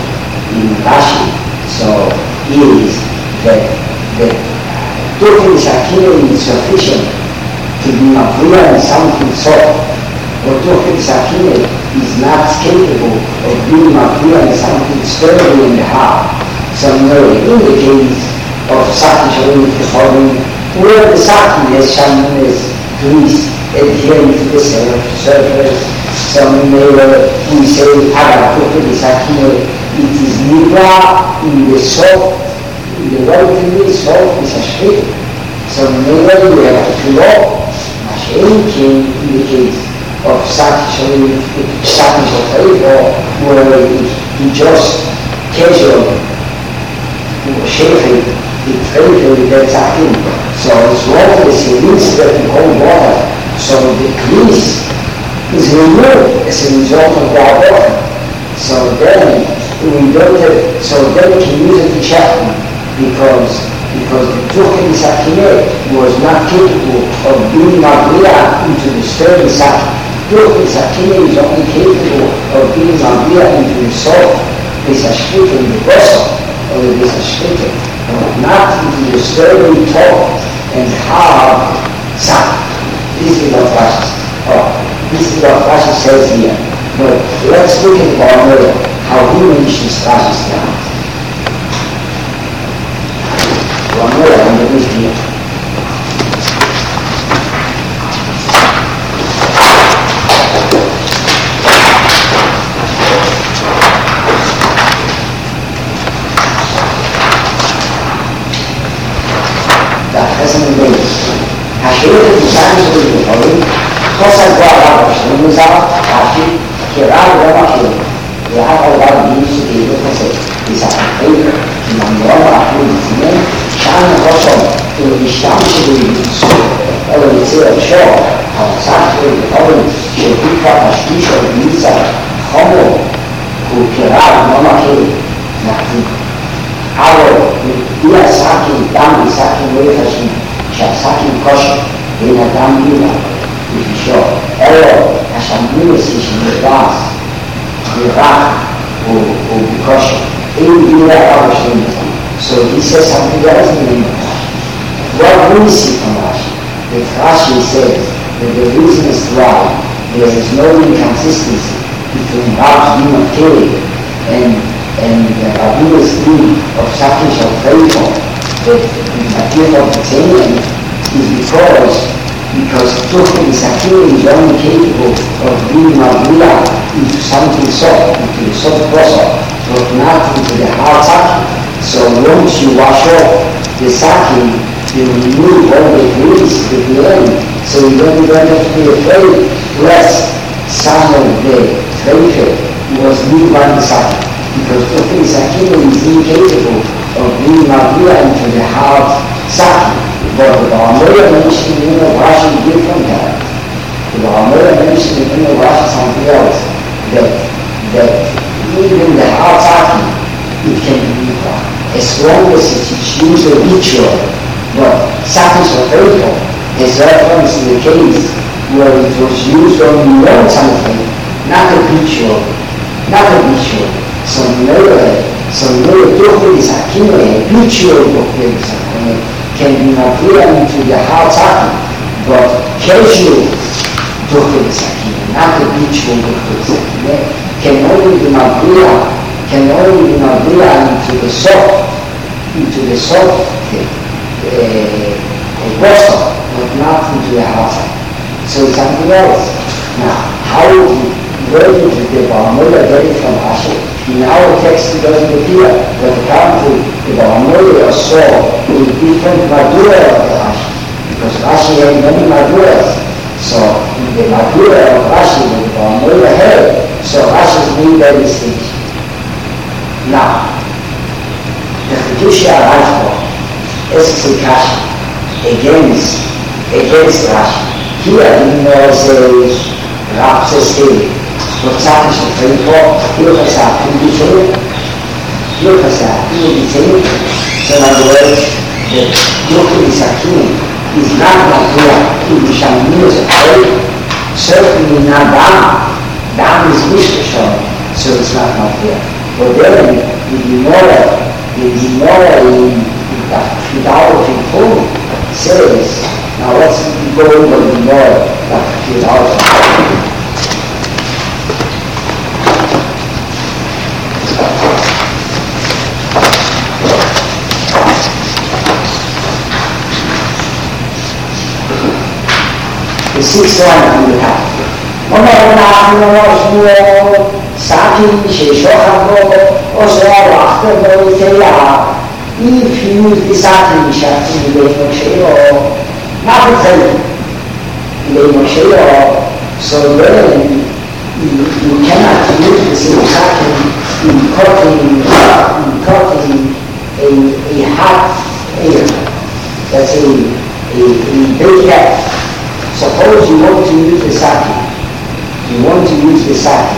S1: in Rashi. So is that that Tukim Sakine is sufficient to be mafria in something soft, or Tukim Sakine is not capable of being mafria in something sturdy in the heart. So no, in the case of Saki Shalom Tichorim, where the Saki is Shaman is grease adhering to the surface, some may we say Hagapuk the Saki, it is Nibra in the soft, in the relatively soft is a shape. So maybe we have to go, Hashem came in the case of Saki Shalom, Saki Shalom, where he just casually shaping the territory that's acting. So it's water is released that in cold water. So the grease is removed as a result of that water. So then we don't have, so then we can use it to chapel because because the Tukim Sakine was not capable of being Mabria into the sturdy Saki. Tukim Sakine is only capable of being Mabria into the soft Besashkite in the bosom of the Besashkite, not into the sturdy top and hard Saki. This is what Rashi says. Oh, this is what Rashi says here. But let's look at Barnera, how he mentions Rashi's down. Barnera underneath here. That hasn't been. השאלות את מסענו של דברים, חוסר כבר רב השלום Muzal, Rashi, Kirab, Ramaki, the Akal needs to be able to say, is a favor, Mangola, Muzimen, Shan Rosso, to the Shamshi, or the Zero Show, or Sakri, or Shepika, Shisho, Lisa, Homo, who Kirab, Ramaki, Nati. Our Dia Saki, Dami Saki, Wefashi, Shasaki Koshi, in a Damila, if you show, Ero, Ashambu, Sishin, the Gas, the Rak, or Koshi, in Dila Abashin. So he says something else in the name of Rashi. What we see from Rashi, that Rashi says that the reason is why there is no inconsistency between Rab's view of Kiri and and the Rabbi's view of Sakish of Faithful, that the material of the Tzayin is because because Tuchel Sakir is only capable of being Magula into something soft, into the soft process, but not into the hard Saki. So once you wash off the Saki, you remove all the grease at the end, so you don't even have to be afraid lest some of the treasure was moved by the Saki. Because Tuchel Sakir is incapable of being Magula into the hard Saki. But the Bahamoya mentioned in the Rashi different time. The Bahamoya mentioned in the Rashi something else, that, that even the hard Saki, it can be as long as it's used a ritual. But Saki is faithful. There's reference in the case where it was used only one something, not a ritual, not a ritual. Some later, some later Tuchel Sakir, a ritual Tuchel Sakir, can be Magula into the hard Saki, but casual Tuchel Sakir, not the ritual Tuchel Sakir, can only be Magula, can only be Magula into the soft, into the soft water, uh, but not into the hard Saki. So it's something else. Now, how where did the Bahamoya get it from Rashi? In our text it doesn't appear, but apparently the Bahamoya saw a different Madura of the Rashi, because Rashi had many Maduras. So the Madura of Rashi, the Bahamoya had, so Rashi's made that distinction. Now, the Fiducia Rajva, Esikashi, against, against Rashi. Here he was a Rapsestate. But Sakish of Faithful, Hilchasa, Hilchasa, Hilchasa, Hilchasa. So in other words, the Tuchel Sakir is not Magula in the Shaminas of Faith, certainly not Dam. Dam is Mishkashon, so it's not Magula. But then, the Gemara, the Gemara in the Dao of Yichum says, now let's go over the Gemara, the Dao of Yichum. The sixth one we have. Omar Nahno Saki Sheshochavo Oswald Teya. If you use the Saki Shati Lemosheo, not the same Lemosheo, so then you, you cannot use the same Saki in cutting in cutting a, a hot air. That's a a, a big cat. Suppose you want to use the Saki, you want to use the Saki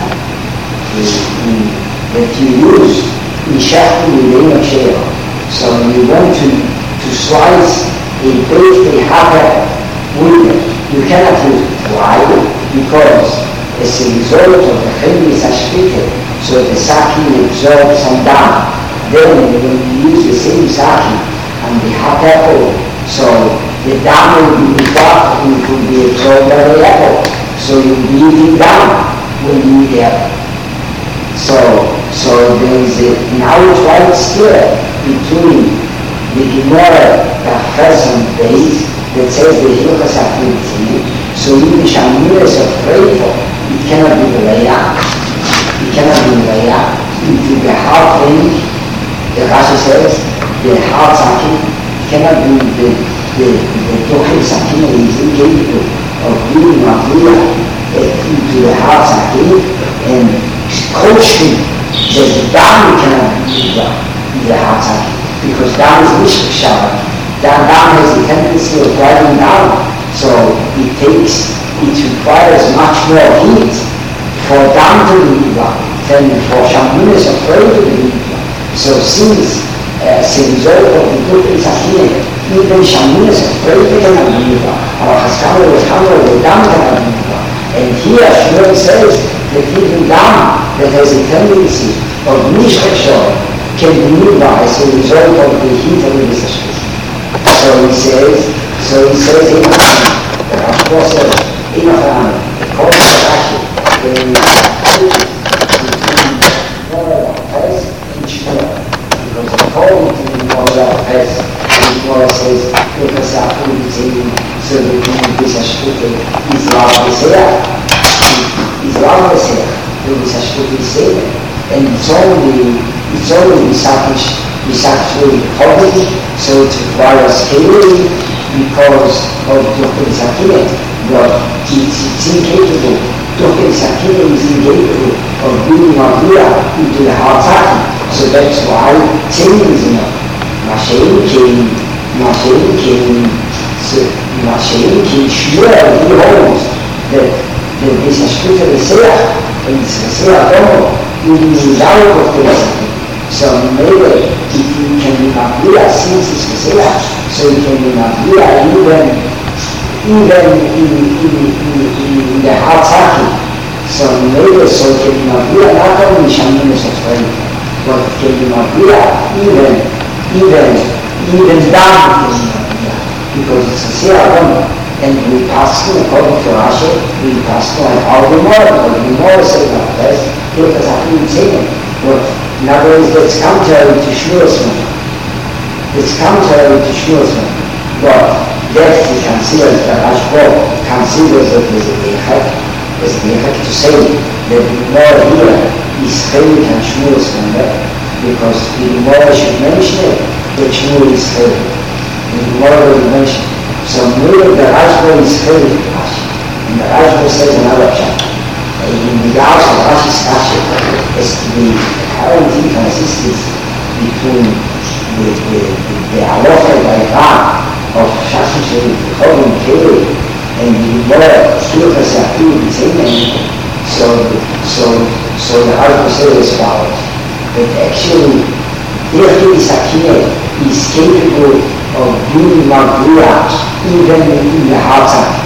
S1: that you use in Shakti within a chair. So you want to, to slice a baked, a hot with it. You cannot use it. Why? Because as a result of the Chemis Ashpite, so the Saki absorbs some down. Then when you use the same Saki and the hot apple, so the down will be dark and it will be absorbed by the apple. So you'll be eating down when you eat the apple. So, so there is a, now it's right still between the Gemara that has some base that says the Hilchas Akritzim. So even Shamiras of Faithful, it cannot be the Leia. It cannot be the Leia. Into the hard range, the Rashi says, the hard Saki, cannot be the the the Tuchel Sakir is incapable of bringing Maria into the heart Saki and coaching that the Dhamma cannot be in the heart Saki, because Dhamma is Nishkashara. Dhamma has the tendency of driving down, so it takes, it requires much more heat for Dhamma to be than for Shamunas afraid to be. So since uh, as a result of the Dukha Sakya, even Shamunas afraid to cannot be, or Haskama was Hamra, the Dhamma cannot be. And here Shmuel says that even Dhamma that has a tendency of Nishkashara can be moved as a result of the heat of the Visashkara. So he says, so he says in the Rashba says, in a family, according to Rashi, the because according to the Moral Pes, the Moral says, because our food is in, so the Visashkara is Rav Vesea, is Rav Vesea, the Visashkara is saved, and it's only, it's only Visakish, is actually positive, so it requires scaling because of Dukha Sakya, but it's, it's incapable. Dukha Sakya is incapable of bringing Maria into the heart Saki. So that's why change is enough. Mashayin came, Mashayin came, so Mashayin came sure he holds that the Visashkara Vesea, and it's Vesea Domo, even without Dukha Sakya. So maybe if you can be Maria since it's Vesea, so you can be Maria even, even in, in, in, in the heart Saki. So maybe so can be Maria not only Shamunas afraid, but can be Maria even, even, even down can be Maria, because it's Vesea Domo. And we pass through, according to Rashi, we pass through like all the more, because the more say about this, because I couldn't say it. But in other words, that's contrary to Shmuel's mind. It's contrary to Shmuel's mind. But yes, we consider that Rashba considers that there's a Bechak, there's a Bechak to say that the more here is Chelik and Shmuel's mind, because the more should mention it, that Shmuel is Chelik. The more will mention it. So maybe the Rashba is Chelik to Rashi. And the Rashba says another chapter. In regards to Rashi's Rashi, as to the apparent inconsistency between the, the, the, the halacha by God of Shashu Sherif, Chodim, Keli, and the more Dukha Sakya B'Tzeinen, so, so, so the Rashba says as follows, that actually Dukha Sakya is capable of doing Maria even in the heart Sakya.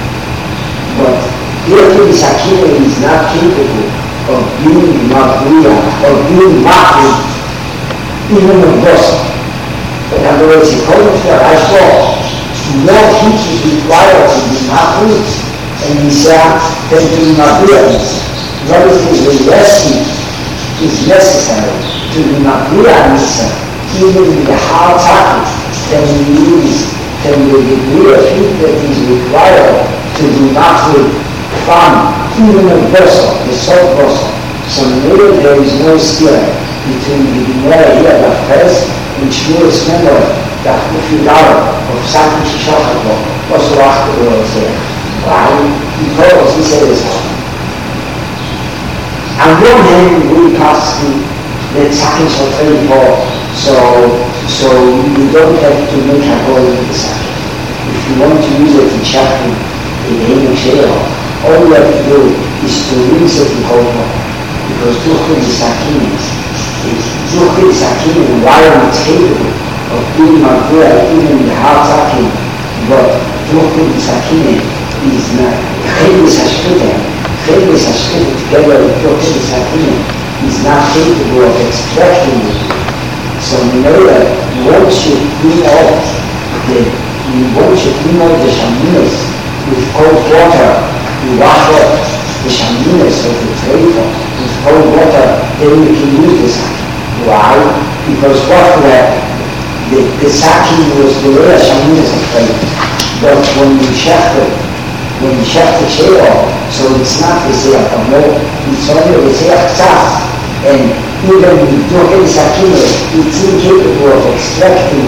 S1: But Dukha Sakya is not capable of being Maria, of being Matri, even of Bosa. In other words, according to the Rashba, more heat is required to be Matri and Nisa than to be Maria. In other words, the less heat is necessary to be Maria Nisa, even in the heart Saki, than we use, than the degree of heat that is required to be Matri from even a vessel, the salt vessel. So maybe there is no skill between the Gemara here that first and Shmuel's memory that if you know of Saki Shishachako, also after the world here. Why? Because he said this. On one hand, we pass the, the Saki Shishachako, so so you don't have to make a goal with the Saki. If you want to use it in Shachri, in the English area, all you have to do is to rinse it in cold water. Because Dukha Sakya is Dukha Sakya environment is capable of being Maria even in the heart Sakya, but Dukha Sakya is not Chelik Hashkita. Chelik Hashkita together with Dukha Sakya is not capable of extracting it. So we know that once you clean out the once you clean out the Shamunas with cold water, you wash off the Shamunas of the Treifa with cold water, then you can use the Saki. Why? Because what the, the, the Saki was the real Shamunas of Treifa. But when you shaft it, when you shaft the Sheo, so it's not the Seach Amor, it's only the Seach Tzaz. And even with Dukha Sakya, it's incapable of extracting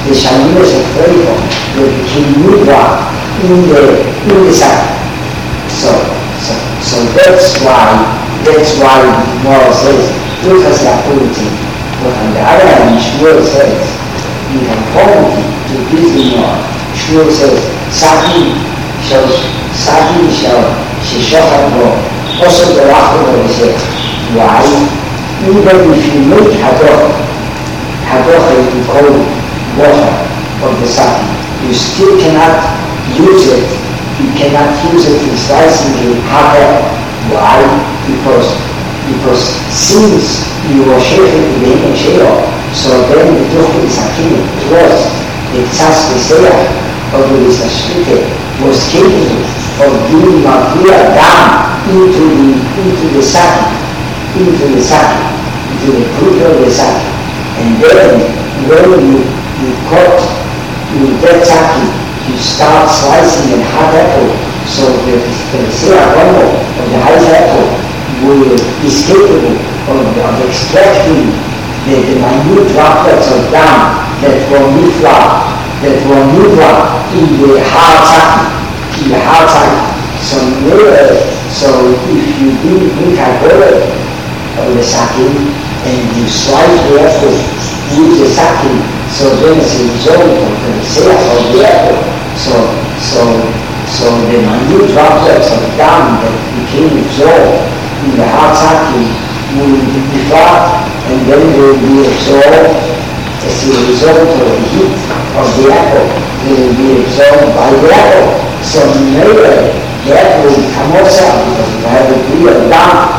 S1: the shaliness of flavor that became mudra in the in the sake. So, so, so that's why that's why the Gemara says look at the purity. But on the other hand, Shmuel says you have quality to this Gemara. Shmuel says Saki shall Saki shall Shishochat Bo. Also the Rachel says why? Even if you make Hadoch, Hadoch is to call water of the Saki, you still cannot use it. You cannot use it in slicing the Hadoch. Why? Because because since you are shaking the Behem Sheol, so then the Duch is Hakim, it was the Tzas Veseyach of the Sashkite was capable of doing Mavia down into the into the Saki. into the sake, into the fruit of the sake. And then when you, you cut with that sake, you start slicing in hot apple, so the Seragomo of the hot apple will is capable of, of extracting the, the minute droplets of down that were nifla, that were nifla in the hard sake, in the hard sake. So, uh, so if you didn't drink alcohol of the sake and you slice the apple with the sake, so then it's a result of the sales of the apple. So, so, so the minute droplets of down that became absorbed in the hard sake will be flat and then they will be absorbed as a result of the heat of the apple. They will be absorbed by the apple. So maybe the apple will come outside because it has a real down.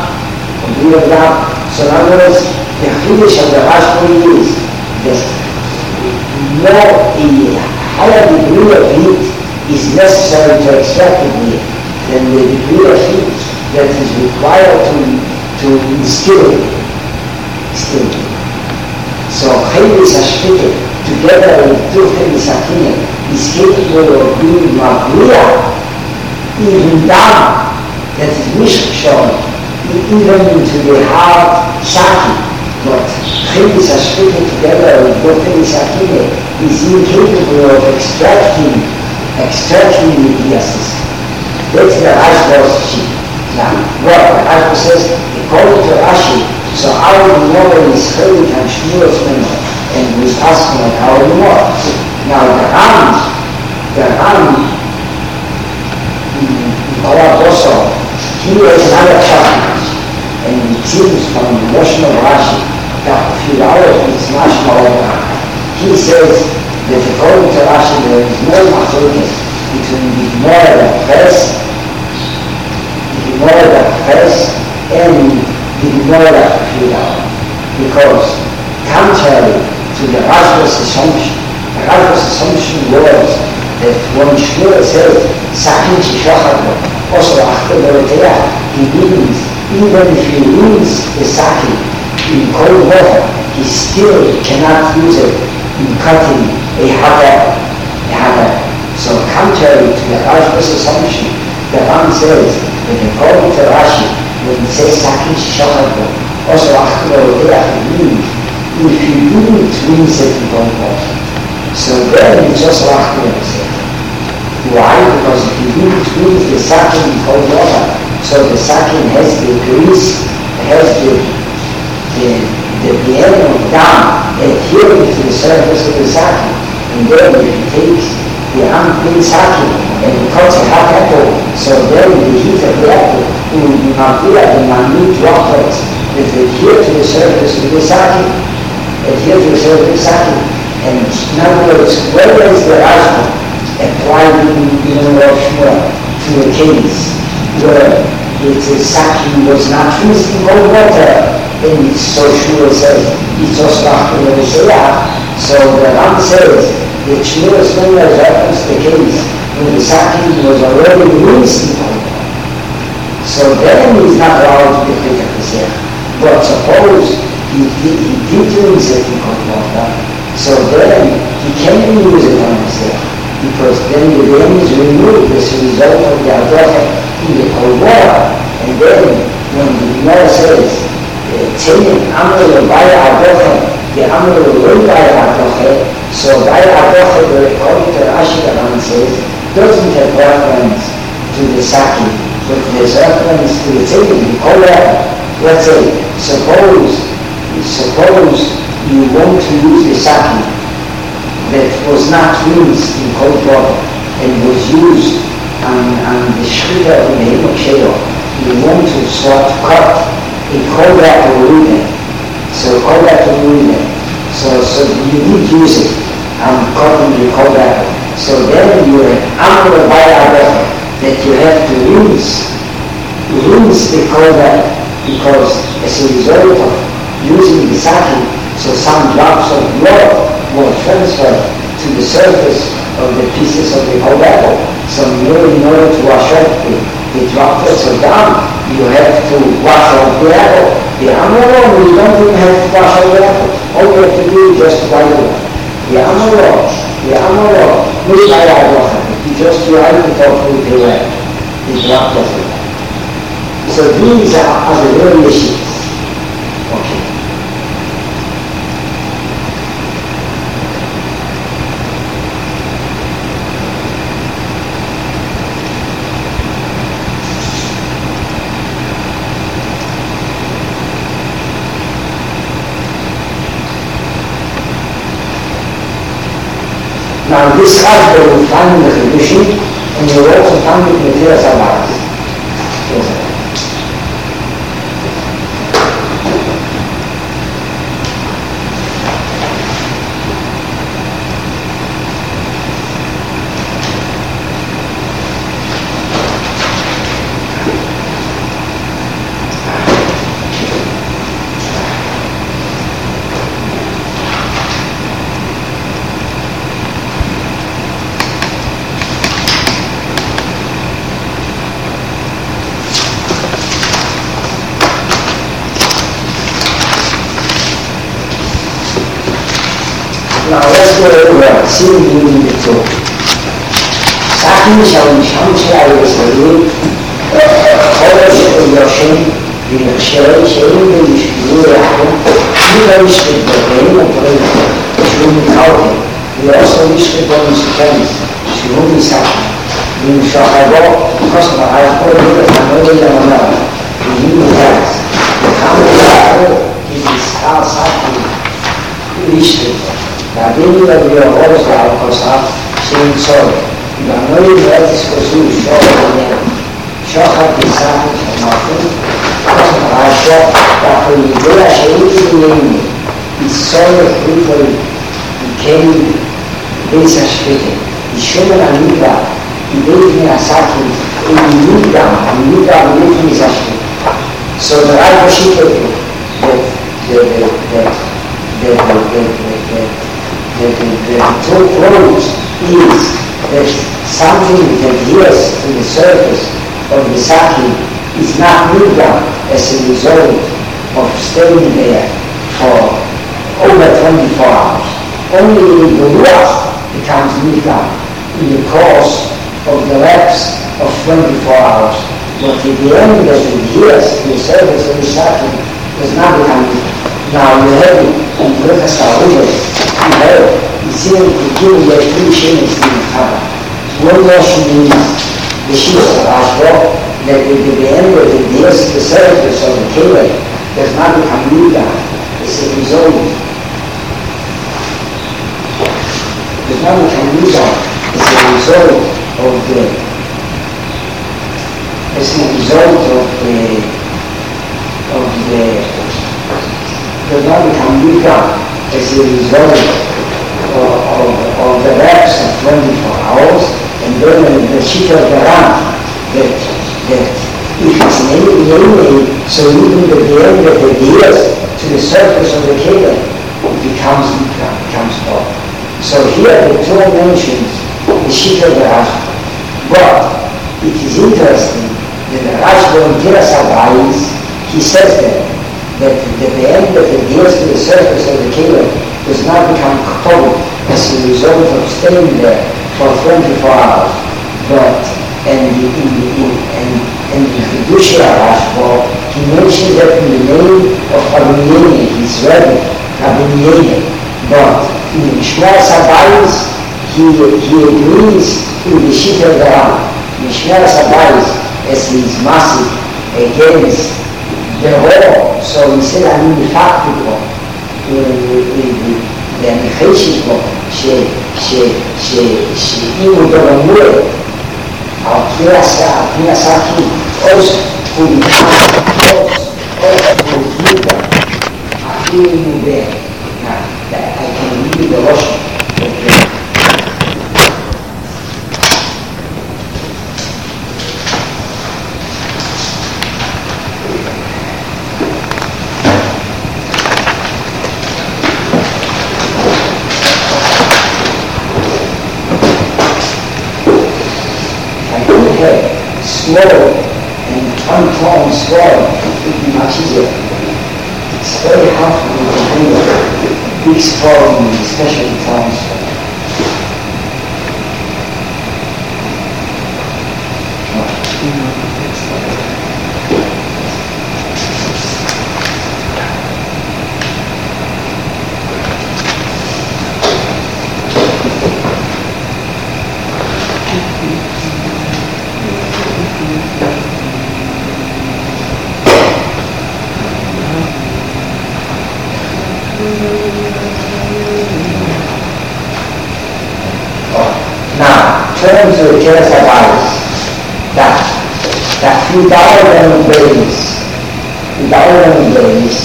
S1: So in other words, the Chiddush of the Rashba is that more a higher degree of heat is necessary to extract the beer than the degree of heat that is required to to instill it. Still. So Chiddush Hashkite together with two Chiddush Hakinim is capable of being Mavriya even down, that is Mishkshon, even into the hard sake, but Chiddush Hashkite together with both Chiddush Hakinim is incapable of extracting, extracting the gases. That's the Rashba's sheet. Now, well, the Rashba says, according to Rashi, so how do you know when it's Chiddush and Shmuel's member? And we ask him, how do you know? Now, the Ram, the Ram, Bala Bosso, he has another challenge, and it seems from the notion of Rashi that a few hours it's much more over. He says that according to Rashi there is no machlokes between the Gemara that press, the Gemara that press, and the Gemara that few hours, because contrary to the Rashba's assumption, the Rashba's assumption was that when Shmuel says Sakin Shishachar, also after the Reteah, he means even if he rinse the sake in cold water, he still cannot use it in cutting a hagar. A hagar. So contrary to the Rashba's assumption, the Ram says that according to Rashi, when he says Sakin Shishachar, also after the Reteah, he means if you didn't rinse it in cold water, so then it's just after the Reteah. Why? Because if you didn't rinse the sake in cold water, so the sake has the grease, has the the, the, the element down adhering to the surface of the sake. And then if you take the unclean sake and you cut a hot apple, so then the heat of the apple will be mavia, the minute droplets that adhere to the surface of the sake, adhere to the surface of the sake. And in other words, where is the Rashba applied in the Lord Shmuel to a case where it is sake was not rinsed in cold water, and it's so Shmuel says it's also after the Reteah. So the Ram says that Shmuel's member reference the case when the sake was already rinsed in cold water. So then he's not allowed to be picked at the Reteah. But suppose he, he, he did rinse it in cold water, so then he can use it on the Reteah, because then the rain is removed as a result of the Adocha in the cold water. And then when the Gemara says, Tzenin, Amr Levaya Adocha, the Amru Loi by Adoche, so by Adoche, according to Rashi, the man says, doesn't have reference to the Saki, but there's reference to the Tzedek. You call that, let's say, suppose, suppose you want to use the Saki that was not rinsed in cold water and was used on, on the Shkita of the Himoksheo. You want to start cut a cold apple with it. So cold apple with it. So, so you did use it on cutting the cold apple. So then you have ample biowater that you have to rinse, rinse the cold apple, because as a result of using the sake, so some drops of blood were transferred to the surface of the pieces of the cold apple. So in order to wash off the, the droplets of down, you have to wash off the apple. The amaro, you don't even have to wash off the apple. All you have to do is just wipe it off. The amaro, the amaro, which I have you just wipe it off with the wet, the droplets of that. So these are, are the variations. Okay. Now this Rashba will find the Chidushim, and you will also find it in the Tiras Abayis. Now let's go over, see if you need it too. Saki shall be Shamshai Yisrael, Chodesh Yoshim, V'Yachshay, Shein V'Yishkiru Yachim, Yiva Yishkit B'Reim O'Preim, Shum Mikautim, V'Yoso Yishkit B'Yishkenis, Shum Yisachim, V'Yishachavo, Kosma Ha'Yachor Yiva Ha'Noye Yamanara, V'Yim Yaz, V'Cham Yachor, V'Yishkal Saki, Yishkit, Rabbeinu Rabbeinu Al-Kosaf, Shem Tzor, Yanoy V'etis Kosu, Shochad Yem, Shochad Yisachim Shemachim, Rasho, Racho Yidea Sheiti Yemi, Yitzor Yechritori, Yikemi, Beis HaShkete, Yishomer HaMikra, Yibeit Me'asakim, Yimikra, Yimikra Yibeit Me'ashkete. So the Rav Shikete, the, the, the, the, the, the, the, the, The, the, the two flows is that something that adheres to the surface of the sake is not midgam as a result of staying there for over twenty-four hours. Only the ruach becomes midgam in the course of the lapse of twenty-four hours. But at the end that adheres to the surface of the sake does not become midgam. Now you have it in Berachas HaOrez, you have the same Kukim, you have three shenis in the Chava. One notion is the Shis of Rashba, that at the end of the years, the surface of the Kele does not become Yuga, as a result. Does not become Yuga as a result of the, as a result of the, of the, does not become Yuga as a result of, of, of the lapse of twenty-four hours, and then the sheet of the Ram, that, that if it's in any way, so even at the end of the years, to the surface of the Kele, it becomes Yuga, becomes God. So here the Torah mentions the sheet of the Rashba. But it is interesting that the Rashba in Tiras Abayis, he says that that at the end of it adheres to the surface of the Kele does not become Ketobel as a result of staying there for twenty-four hours. But, and in the, in, and, and in Chidushei Rashba, he mentions that in the name of Armenian, his Rebbe, Rabbi but in Shmuel Sabayis, he, he agrees in the Shita of the Ram. In Shmuel Sabayis, as he is massive against the law, so he said, I mean, the fact ואני חיישת בו שאם הוא דרמוה על פני הסעקים עוז הוא נקרא עוז עוז הוא נקרא אפילו אם הוא בן I can read the Russian slow and untoned slow would be much easier. It's very hard for me to handle big slow, especially toned slow. Turn to the Jealous Advice that that without any grace, without any grace,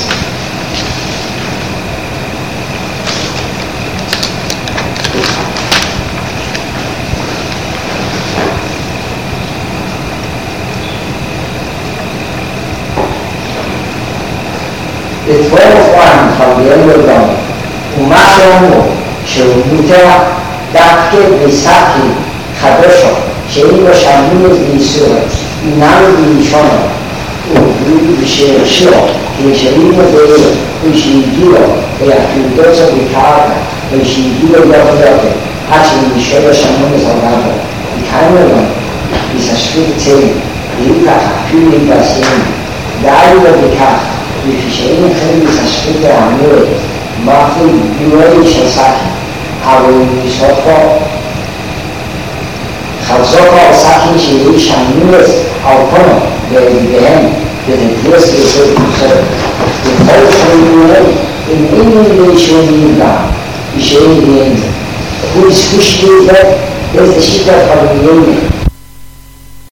S1: the twelfth one from the end of them, ומה שאומרו שהוא מותר דווקא בסקי חדושו, שאין לו שמינס ביסורת, איננו בישונו, ושרשו, כשאין לו דאילו, ושהגיעו, והפילדוצו בקרקע, ושהגיעו יותר יותר, עד שנשאר לו שמינס על גבו. וכאן לנו, יסשפית צלים, ויהיו ככה, אפילו להתבשרים, דאי לו בכך, וכשאין לכם יסשפית העמורת, מפליג ביורי של סקי, אבל מסופו, חזוקו על סכין שיהיו שמינס על פונו בהם ותתלס כיסוד כוסוד וכל חייבורי אם אין לי שום נבלה ושאין לי אין זה הוא יספוש לי זה איזה שיטה חלומייני